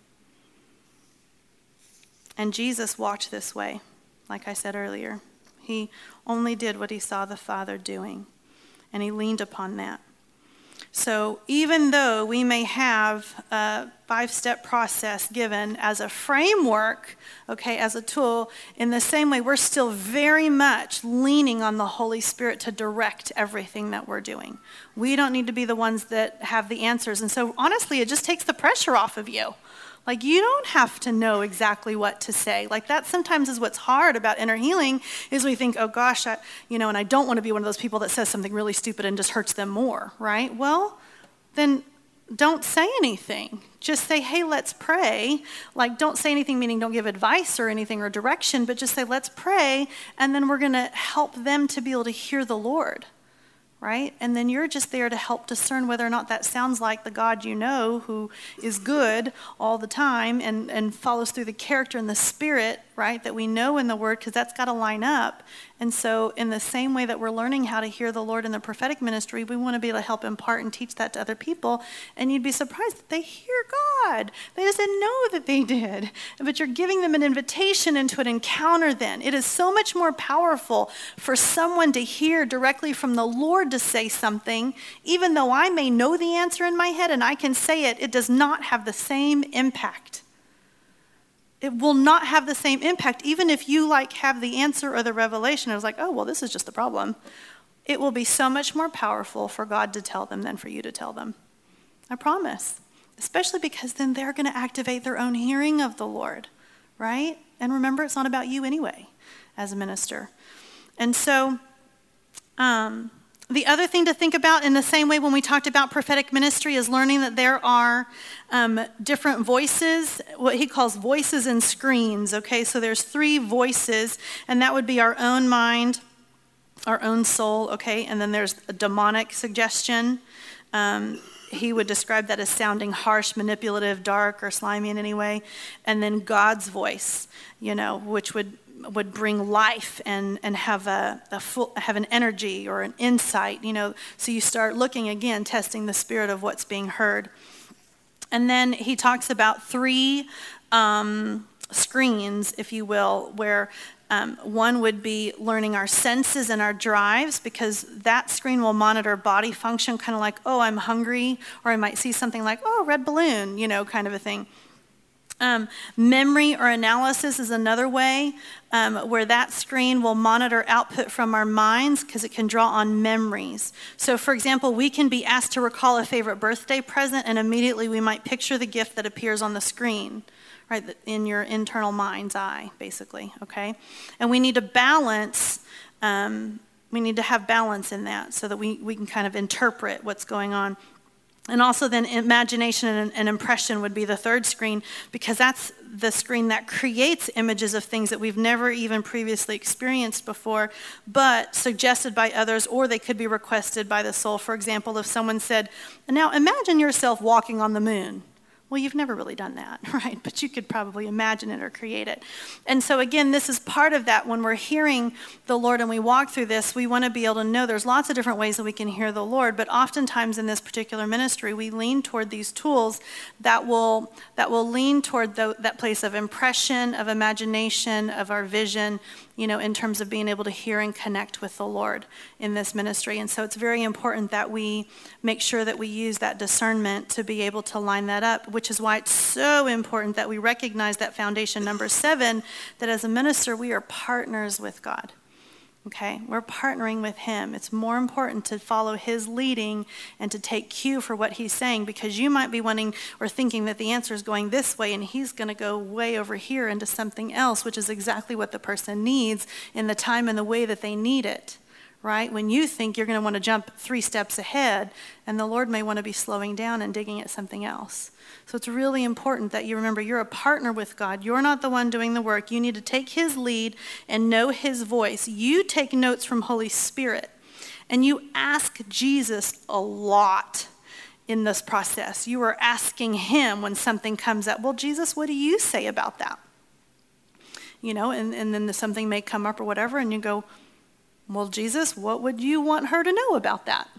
And Jesus walked this way, like I said earlier. He only did what he saw the Father doing, and he leaned upon that. So even though we may have a five-step process given as a framework, okay, as a tool, in the same way, we're still very much leaning on the Holy Spirit to direct everything that we're doing. We don't need to be the ones that have the answers. And so honestly, it just takes the pressure off of you. Like, you don't have to know exactly what to say. Like, that sometimes is what's hard about inner healing, is we think, oh gosh, I, you know, and I don't want to be one of those people that says something really stupid and just hurts them more, right? Well, then don't say anything. Just say, hey, let's pray. Like, don't say anything, meaning don't give advice or anything or direction, but just say, let's pray, and then we're going to help them to be able to hear the Lord. Right? And then you're just there to help discern whether or not that sounds like the God you know, who is good all the time and, and follows through the character and the spirit, right, that we know in the Word, because that's got to line up. And so in the same way that we're learning how to hear the Lord in the prophetic ministry, we want to be able to help impart and teach that to other people. And you'd be surprised that they hear God. They just didn't know that they did. But you're giving them an invitation into an encounter then. It is so much more powerful for someone to hear directly from the Lord to say something, even though I may know the answer in my head and I can say it, it does not have the same impact. It will not have the same impact, even if you like have the answer or the revelation. It was like, oh, well, this is just the problem. It will be so much more powerful for God to tell them than for you to tell them. I promise. especially because then they're going to activate their own hearing of the Lord, right? And remember, it's not about you anyway as a minister. And so um, the other thing to think about in the same way when we talked about prophetic ministry is learning that there are um, different voices, what he calls voices and screens, okay? So there's three voices, and that would be our own mind, our own soul, okay? And then there's a demonic suggestion. Um, he would describe that as sounding harsh, manipulative, dark, or slimy in any way. And then God's voice, you know, which would would bring life and, and have a, a full, have an energy or an insight, you know. So you start looking again, testing the spirit of what's being heard. And then he talks about three um, screens, if you will, where um, one would be learning our senses and our drives, because that screen will monitor body function, kind of like, oh, I'm hungry, or I might see something like, oh, red balloon, you know, kind of a thing. Um, memory or analysis is another way um, where that screen will monitor output from our minds because it can draw on memories. So, for example, we can be asked to recall a favorite birthday present, and immediately we might picture the gift that appears on the screen, right, in your internal mind's eye, basically, okay? And we need to balance, um, we need to have balance in that so that we, we can kind of interpret what's going on. And also then imagination and, and impression would be the third screen, because that's the screen that creates images of things that we've never even previously experienced before, but suggested by others, or they could be requested by the soul. For example, if someone said, now imagine yourself walking on the moon. Well, you've never really done that, right? But you could probably imagine it or create it. And so again, this is part of that. When we're hearing the Lord and we walk through this, we want to be able to know there's lots of different ways that we can hear the Lord, but oftentimes in this particular ministry, we lean toward these tools that will that will lean toward the, that place of impression, of imagination, of our vision, you know, in terms of being able to hear and connect with the Lord in this ministry. And so it's very important that we make sure that we use that discernment to be able to line that up, which is why it's so important that we recognize that foundation number seven, that as a minister, we are partners with God. Okay, we're partnering with him. It's more important to follow his leading and to take cue for what he's saying, because you might be wanting or thinking that the answer is going this way and he's going to go way over here into something else, which is exactly what the person needs in the time and the way that they need it, right? When you think you're going to want to jump three steps ahead, and the Lord may want to be slowing down and digging at something else. So it's really important that you remember you're a partner with God. You're not the one doing the work. You need to take his lead and know his voice. You take notes from Holy Spirit, and you ask Jesus a lot in this process. You are asking him when something comes up. Well, Jesus, what do you say about that? You know, and, and then something may come up or whatever, and you go, well, Jesus, what would you want her to know about that?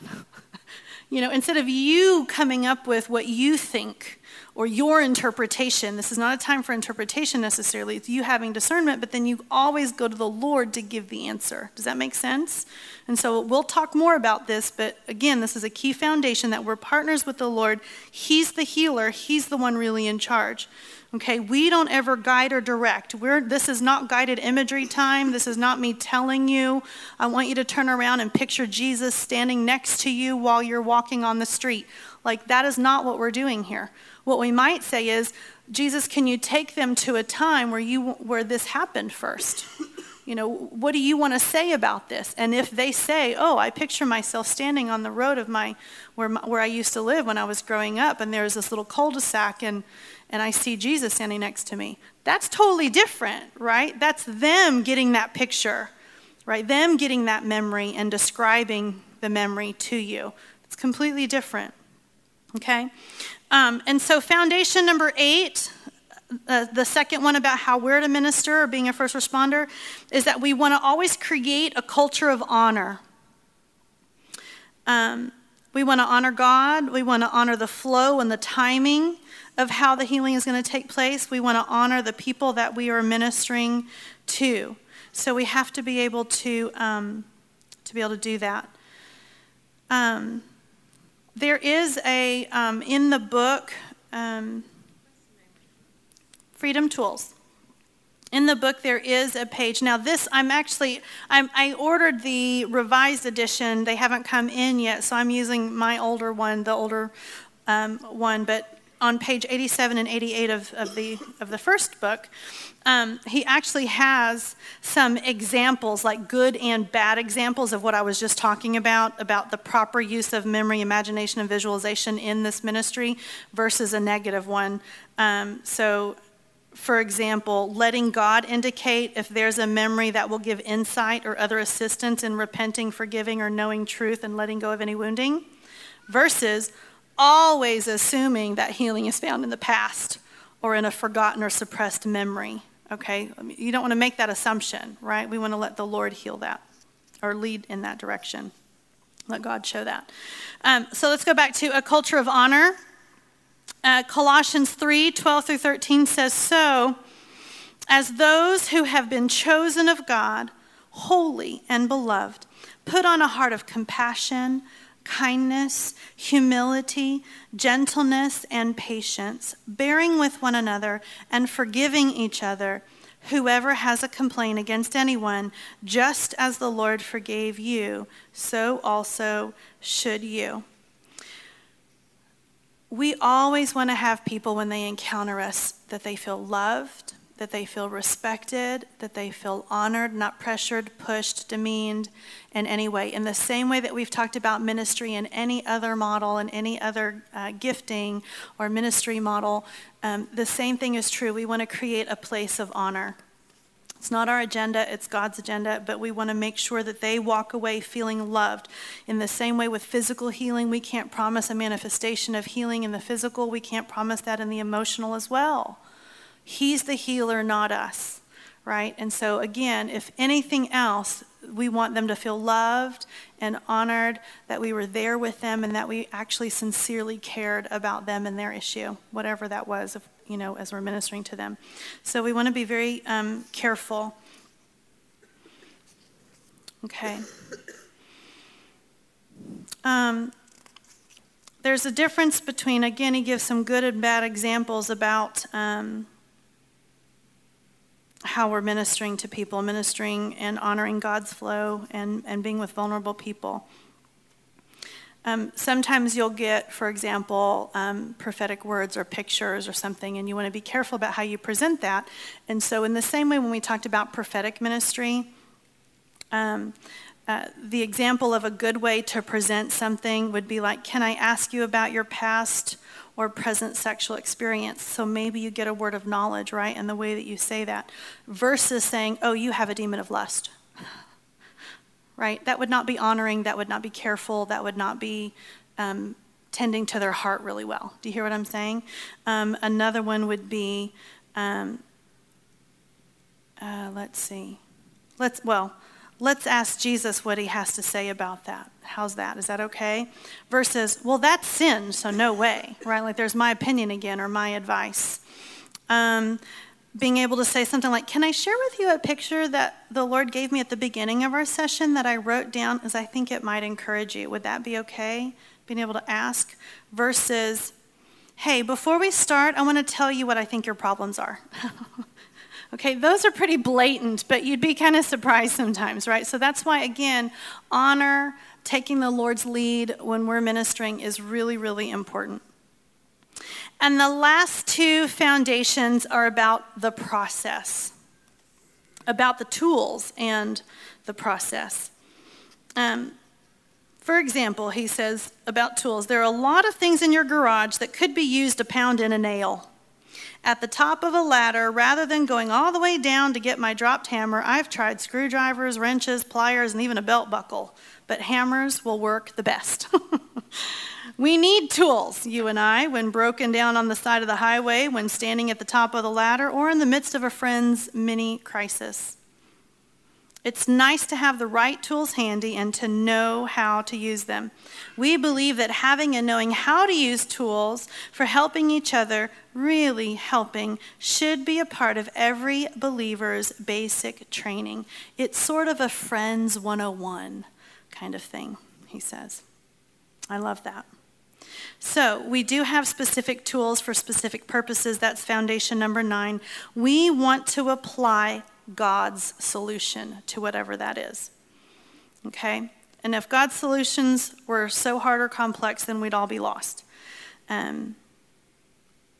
You know, instead of you coming up with what you think or your interpretation. This is not a time for interpretation necessarily. It's you having discernment, but then you always go to the Lord to give the answer. Does that make sense? And so we'll talk more about this, but again, this is a key foundation that we're partners with the Lord. He's the healer. He's the one really in charge. Okay, we don't ever guide or direct. We're, this is not guided imagery time. This is not me telling you, I want you to turn around and picture Jesus standing next to you while you're walking on the street. Like, that is not what we're doing here. What we might say is, Jesus, can you take them to a time where you where this happened first? You know, what do you want to say about this? And if they say, oh, I picture myself standing on the road of my where my, where I used to live when I was growing up, and there's this little cul-de-sac, and and I see Jesus standing next to me. That's totally different, right? That's them getting that picture, right? Them getting that memory and describing the memory to you. It's completely different, okay? Um, and so foundation number eight, uh, the second one about how we're to minister or being a first responder, is that we want to always create a culture of honor. Um, we want to honor God. We want to honor the flow and the timing of how the healing is going to take place. We want to honor the people that we are ministering to. So we have to be able to um, to be able to do that. Um, there is a um, in the book um, Freedom Tools. In the book, there is a page. Now, this I'm actually I'm, I ordered the revised edition. They haven't come in yet, so I'm using my older one, the older um, one, but. on page eighty-seven and eighty-eight of, of the of the first book, um, he actually has some examples, like good and bad examples of what I was just talking about, about the proper use of memory, imagination, and visualization in this ministry versus a negative one. Um, so, for example, letting God indicate if there's a memory that will give insight or other assistance in repenting, forgiving, or knowing truth and letting go of any wounding, versus always assuming that healing is found in the past or in a forgotten or suppressed memory, okay? I mean, you don't want to make that assumption, right? We want to let the Lord heal that or lead in that direction. Let God show that. Um, so let's go back to a culture of honor. Uh, Colossians three, twelve through thirteen says, "So, as those who have been chosen of God, holy and beloved, put on a heart of compassion, kindness, humility, gentleness, and patience, bearing with one another and forgiving each other. Whoever has a complaint against anyone, just as the Lord forgave you, so also should you." We always want to have people, when they encounter us, that they feel loved, that they feel respected, that they feel honored, not pressured, pushed, demeaned in any way. In the same way that we've talked about ministry in any other model and any other uh, gifting or ministry model, um, the same thing is true. We want to create a place of honor. It's not our agenda, it's God's agenda, but we want to make sure that they walk away feeling loved. In the same way with physical healing, we can't promise a manifestation of healing in the physical. We can't promise that in the emotional as well. He's the healer, not us, right? And so again, if anything else, we want them to feel loved and honored, that we were there with them and that we actually sincerely cared about them and their issue, whatever that was, if, you know, as we're ministering to them. So we want to be very um, careful. Okay. Um, there's a difference between, again, he gives some good and bad examples about um, how we're ministering to people, ministering and honoring God's flow and, and being with vulnerable people. Um, sometimes you'll get, for example, um, prophetic words or pictures or something, and you want to be careful about how you present that. And so in the same way when we talked about prophetic ministry, um, uh, the example of a good way to present something would be like, can I ask you about your past or present sexual experience? So maybe you get a word of knowledge, right, in the way that you say that, versus saying, oh, you have a demon of lust, right? That would not be honoring, that would not be careful, that would not be um, tending to their heart really well. Do you hear what I'm saying? Um, another one would be, um, uh, let's see, let's, well, let's ask Jesus what he has to say about that. How's that? Is that okay? Versus, well, that's sin, so no way, right? Like there's my opinion again or my advice. Um, being able to say something like, can I share with you a picture that the Lord gave me at the beginning of our session that I wrote down because I think it might encourage you. Would that be okay? Being able to ask versus, hey, before we start, I want to tell you what I think your problems are. Okay, those are pretty blatant, but you'd be kind of surprised sometimes, right? So that's why, again, honor, taking the Lord's lead when we're ministering is really, really important. And the last two foundations are about the process, about the tools and the process. Um, for example, he says about tools, there are a lot of things in your garage that could be used to pound in a nail. At the top of a ladder, rather than going all the way down to get my dropped hammer, I've tried screwdrivers, wrenches, pliers, and even a belt buckle. But hammers will work the best. We need tools, you and I, when broken down on the side of the highway, when standing at the top of the ladder, or in the midst of a friend's mini crisis. It's nice to have the right tools handy and to know how to use them. We believe that having and knowing how to use tools for helping each other, really helping, should be a part of every believer's basic training. It's sort of a Friends one oh one kind of thing, he says. I love that. So we do have specific tools for specific purposes. That's foundation number nine. We want to apply God's solution to whatever that is. Okay? And if God's solutions were so hard or complex, then we'd all be lost. Um,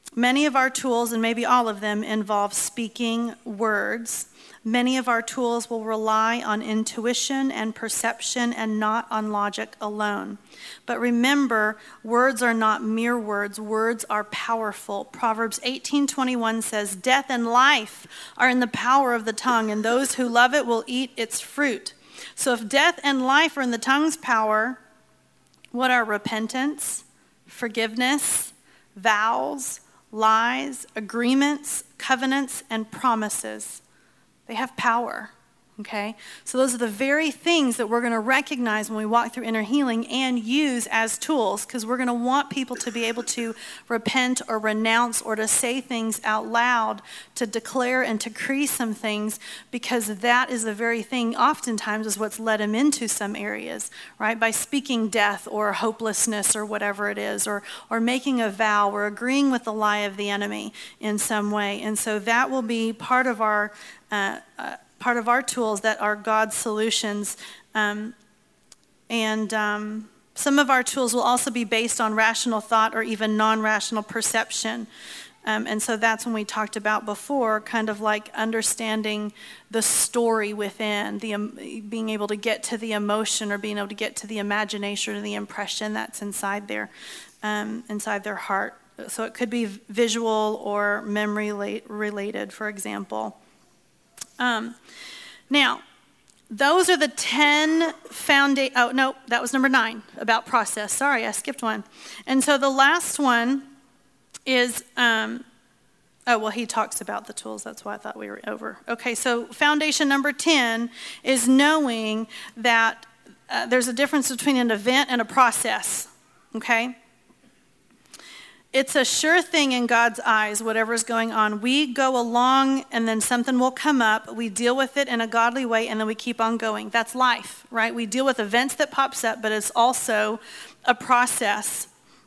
Many of our tools, and maybe all of them, involve speaking words. Many of our tools will rely on intuition and perception and not on logic alone. But remember, words are not mere words. Words are powerful. Proverbs eighteen twenty-one says, "Death and life are in the power of the tongue, and those who love it will eat its fruit." So if death and life are in the tongue's power, what are repentance, forgiveness, vows, lies, agreements, covenants, and promises? They have power, okay? So those are the very things that we're going to recognize when we walk through inner healing and use as tools, because we're going to want people to be able to repent or renounce or to say things out loud, to declare and to decree some things, because that is the very thing oftentimes is what's led them into some areas, right? By speaking death or hopelessness or whatever it is, or, or making a vow or agreeing with the lie of the enemy in some way. And so that will be part of our Uh, uh, part of our tools that are God's solutions. Um, and um, some of our tools will also be based on rational thought or even non-rational perception. Um, and so that's when we talked about before, kind of like understanding the story within, the um, being able to get to the emotion or being able to get to the imagination or the impression that's inside their, um, inside their heart. So it could be visual or memory related, for example. Um, now, those are the ten founda- oh, no, that was number nine, about process. Sorry, I skipped one. And so the last one is, um, oh, well, he talks about the tools. That's why I thought we were over. Okay, so foundation number ten is knowing that uh, there's a difference between an event and a process, okay? It's a sure thing in God's eyes, whatever's going on. We go along and then something will come up. We deal with it in a godly way and then we keep on going. That's life, right? We deal with events that pops up, but it's also a process.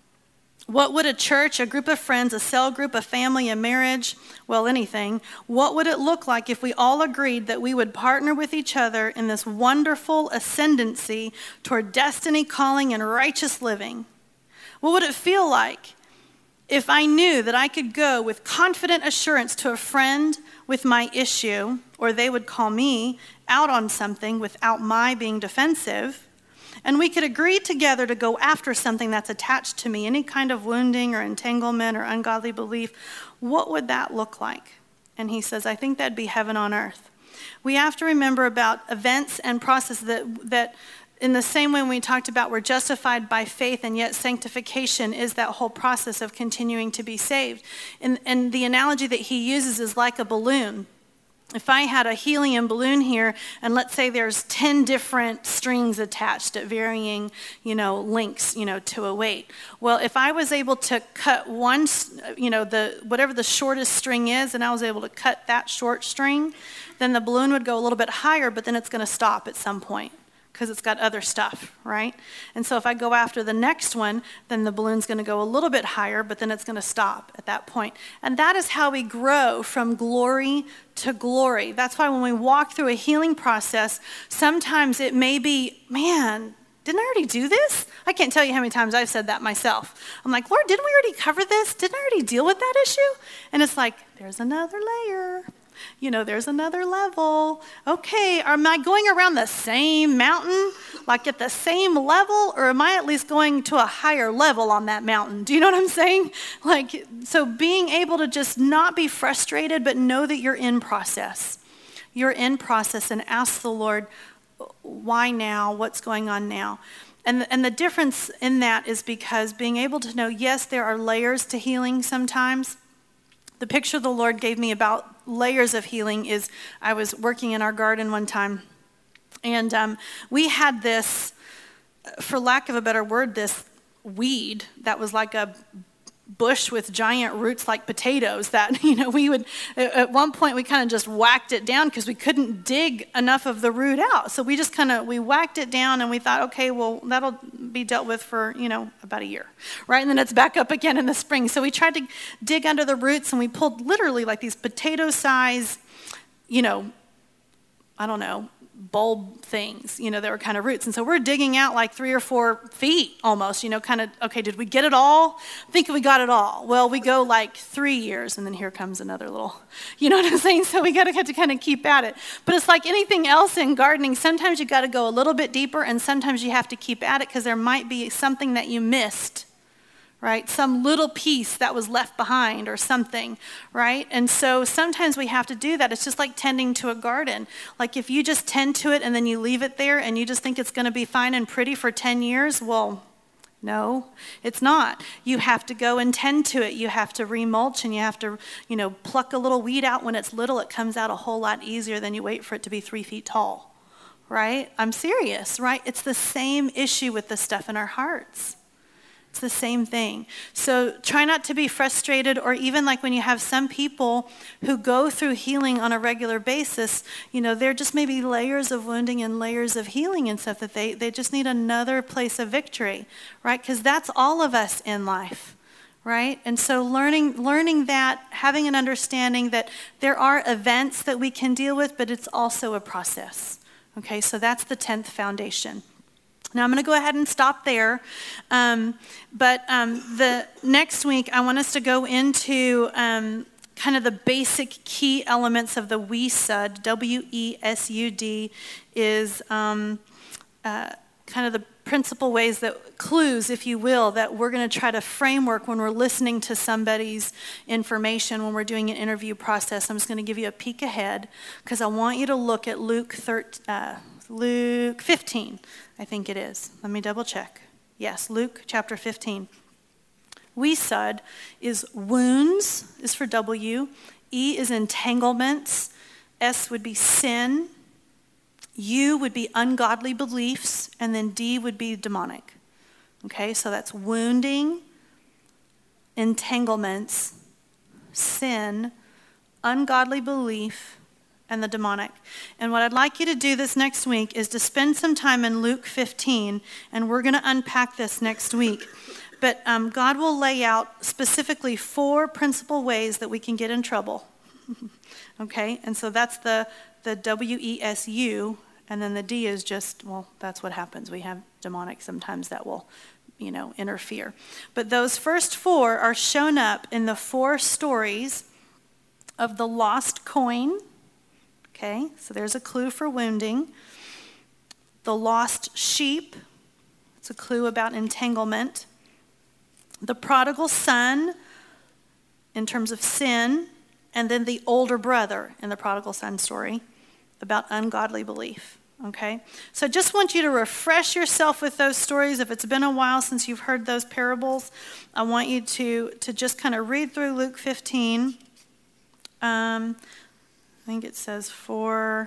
What would a church, a group of friends, a cell group, a family, a marriage, well, anything, what would it look like if we all agreed that we would partner with each other in this wonderful ascendancy toward destiny, calling, and righteous living? What would it feel like if I knew that I could go with confident assurance to a friend with my issue, or they would call me out on something without my being defensive, and we could agree together to go after something that's attached to me, any kind of wounding or entanglement or ungodly belief? What would that look like? And he says, I think that'd be heaven on earth. We have to remember about events and processes that that in the same way we talked about we're justified by faith, and yet sanctification is that whole process of continuing to be saved. And, and the analogy that he uses is like a balloon. If I had a helium balloon here, and let's say there's ten different strings attached at varying, you know, lengths, you know, to a weight. Well, if I was able to cut one, you know, the whatever the shortest string is, and I was able to cut that short string, then the balloon would go a little bit higher, but then it's going to stop at some point, because it's got other stuff, right? And so if I go after the next one, then the balloon's going to go a little bit higher, but then it's going to stop at that point. And that is how we grow from glory to glory. That's why when we walk through a healing process, sometimes it may be, man, didn't I already do this? I can't tell you how many times I've said that myself. I'm like, Lord, didn't we already cover this? Didn't I already deal with that issue? And it's like, there's another layer. You know, there's another level. Okay, am I going around the same mountain, like at the same level, or am I at least going to a higher level on that mountain? Do you know what I'm saying? Like, so being able to just not be frustrated, but know that you're in process. You're in process, and ask the Lord, why now? What's going on now? And, and the difference in that is because being able to know, yes, there are layers to healing sometimes. The picture the Lord gave me about layers of healing is, I was working in our garden one time, and um, we had this, for lack of a better word, this weed that was like a bush with giant roots like potatoes that, you know, we would, at one point we kind of just whacked it down because we couldn't dig enough of the root out. So we just kind of, we whacked it down and we thought, okay, well, that'll be dealt with for, you know, about a year, right? And then it's back up again in the spring. So we tried to dig under the roots, and we pulled literally like these potato size, you know, I don't know, bulb things, you know, that were kind of roots. And so we're digging out like three or four feet almost, you know, kind of, okay, did we get it all? I think we got it all. Well, we go like three years and then here comes another little, you know what I'm saying? So we got to have to kind of keep at it. But it's like anything else in gardening. Sometimes you got to go a little bit deeper and sometimes you have to keep at it because there might be something that you missed, right? Some little piece that was left behind or something, right? And so sometimes we have to do that. It's just like tending to a garden. Like if you just tend to it and then you leave it there and you just think it's going to be fine and pretty for ten years, well, no, it's not. You have to go and tend to it. You have to remulch and you have to, you know, pluck a little weed out when it's little. It comes out a whole lot easier than you wait for it to be three feet tall, right? I'm serious, right? It's the same issue with the stuff in our hearts. It's the same thing. So try not to be frustrated, or even like when you have some people who go through healing on a regular basis, you know, they're just maybe layers of wounding and layers of healing and stuff that they, they just need another place of victory, right? Because that's all of us in life, right? And so learning, learning that, having an understanding that there are events that we can deal with, but it's also a process, okay? So that's the tenth foundation. Now I'm going to go ahead and stop there, um, but um, the next week I want us to go into um, kind of the basic key elements of the W E S U D. W E S U D is um, uh, kind of the principal ways that, clues, if you will, that we're going to try to framework when we're listening to somebody's information, when we're doing an interview process. I'm just going to give you a peek ahead because I want you to look at Luke thirteen, uh, Luke fifteen. I think it is. Let me double check. Yes, Luke chapter fifteen. W E S U D is wounds, is for W. E is entanglements. S would be sin. U would be ungodly beliefs. And then D would be demonic. Okay, so that's wounding, entanglements, sin, ungodly belief, and the demonic. And what I'd like you to do this next week is to spend some time in Luke fifteen, and we're going to unpack this next week. But um, God will lay out specifically four principal ways that we can get in trouble. Okay, and so that's the, the W E S U, and then the D is just, well, that's what happens. We have demonic sometimes that will, you know, interfere. But those first four are shown up in the four stories of the lost coin. Okay, so there's a clue for wounding. The lost sheep, it's a clue about entanglement. The prodigal son, in terms of sin, and then the older brother in the prodigal son story about ungodly belief. Okay, so I just want you to refresh yourself with those stories. If it's been a while since you've heard those parables, I want you to, to just kind of read through Luke fifteen. Um, I think it says four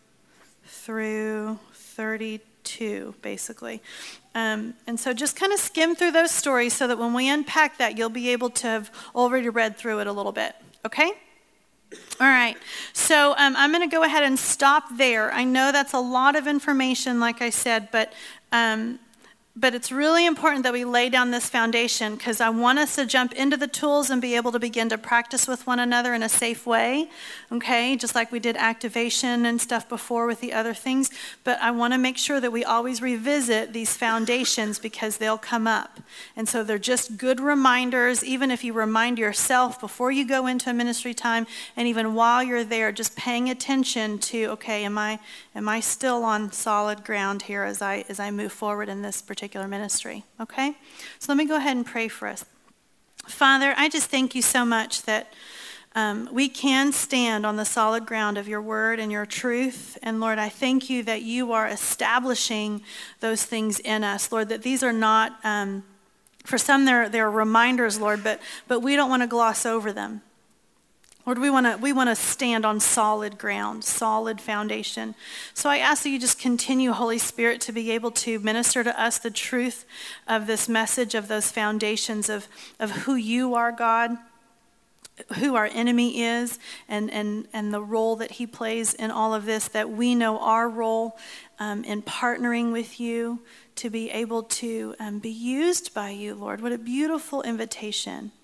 through thirty-two, basically. Um, and so just kind of skim through those stories so that when we unpack that, you'll be able to have already read through it a little bit. Okay? All right. So um, I'm going to go ahead and stop there. I know that's a lot of information, like I said, but um, But it's really important that we lay down this foundation because I want us to jump into the tools and be able to begin to practice with one another in a safe way, okay? Just like we did activation and stuff before with the other things. But I want to make sure that we always revisit these foundations because they'll come up. And so they're just good reminders, even if you remind yourself before you go into a ministry time and even while you're there, just paying attention to, okay, am I am I still on solid ground here as I as I move forward in this particular particular ministry, okay? So let me go ahead and pray for us. Father, I just thank you so much that um, we can stand on the solid ground of your word and your truth. And Lord, I thank you that you are establishing those things in us. Lord, that these are not, um, for some they're, they're reminders, Lord, but, but we don't want to gloss over them. Lord, we want to we want to stand on solid ground, solid foundation. So I ask that you just continue, Holy Spirit, to be able to minister to us the truth of this message, of those foundations of, of who you are, God, who our enemy is, and, and, and the role that he plays in all of this, that we know our role um, in partnering with you to be able to um, be used by you, Lord. What a beautiful invitation.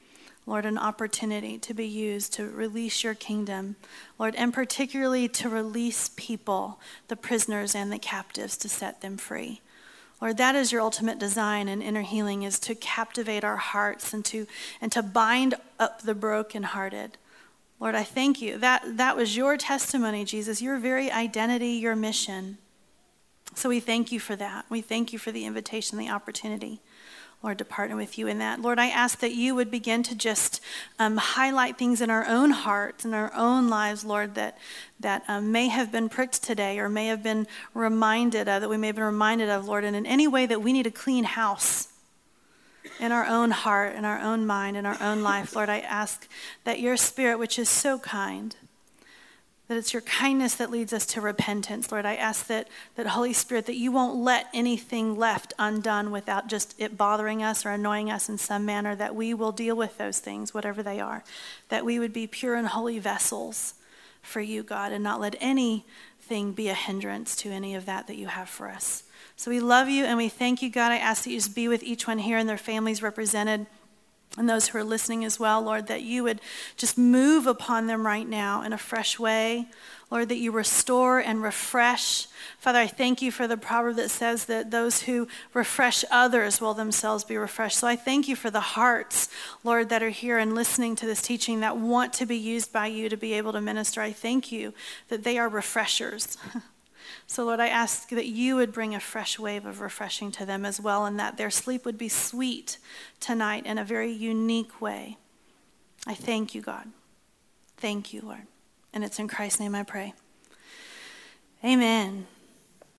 Lord, an opportunity to be used to release your kingdom, Lord, and particularly to release people, the prisoners and the captives, to set them free. Lord, that is your ultimate design in inner healing, is to captivate our hearts and to and to bind up the brokenhearted. Lord, I thank you. That, that was your testimony, Jesus, your very identity, your mission. So we thank you for that. We thank you for the invitation, the opportunity, Lord, to partner with you in that. Lord, I ask that you would begin to just um, highlight things in our own hearts, in our own lives, Lord, that that um, may have been pricked today or may have been reminded of, that we may have been reminded of, Lord, and in any way that we need a clean house in our own heart, in our own mind, in our own life. Lord, I ask that your Spirit, which is so kind, that it's your kindness that leads us to repentance. Lord, I ask that, that Holy Spirit, that you won't let anything left undone without just it bothering us or annoying us in some manner, that we will deal with those things, whatever they are, that we would be pure and holy vessels for you, God, and not let anything be a hindrance to any of that that you have for us. So we love you and we thank you, God. I ask that you just be with each one here and their families represented, and those who are listening as well, Lord, that you would just move upon them right now in a fresh way. Lord, that you restore and refresh. Father, I thank you for the proverb that says that those who refresh others will themselves be refreshed. So I thank you for the hearts, Lord, that are here and listening to this teaching that want to be used by you to be able to minister. I thank you that they are refreshers. So, Lord, I ask that you would bring a fresh wave of refreshing to them as well, and that their sleep would be sweet tonight in a very unique way. I thank you, God. Thank you, Lord. And it's in Christ's name I pray. Amen.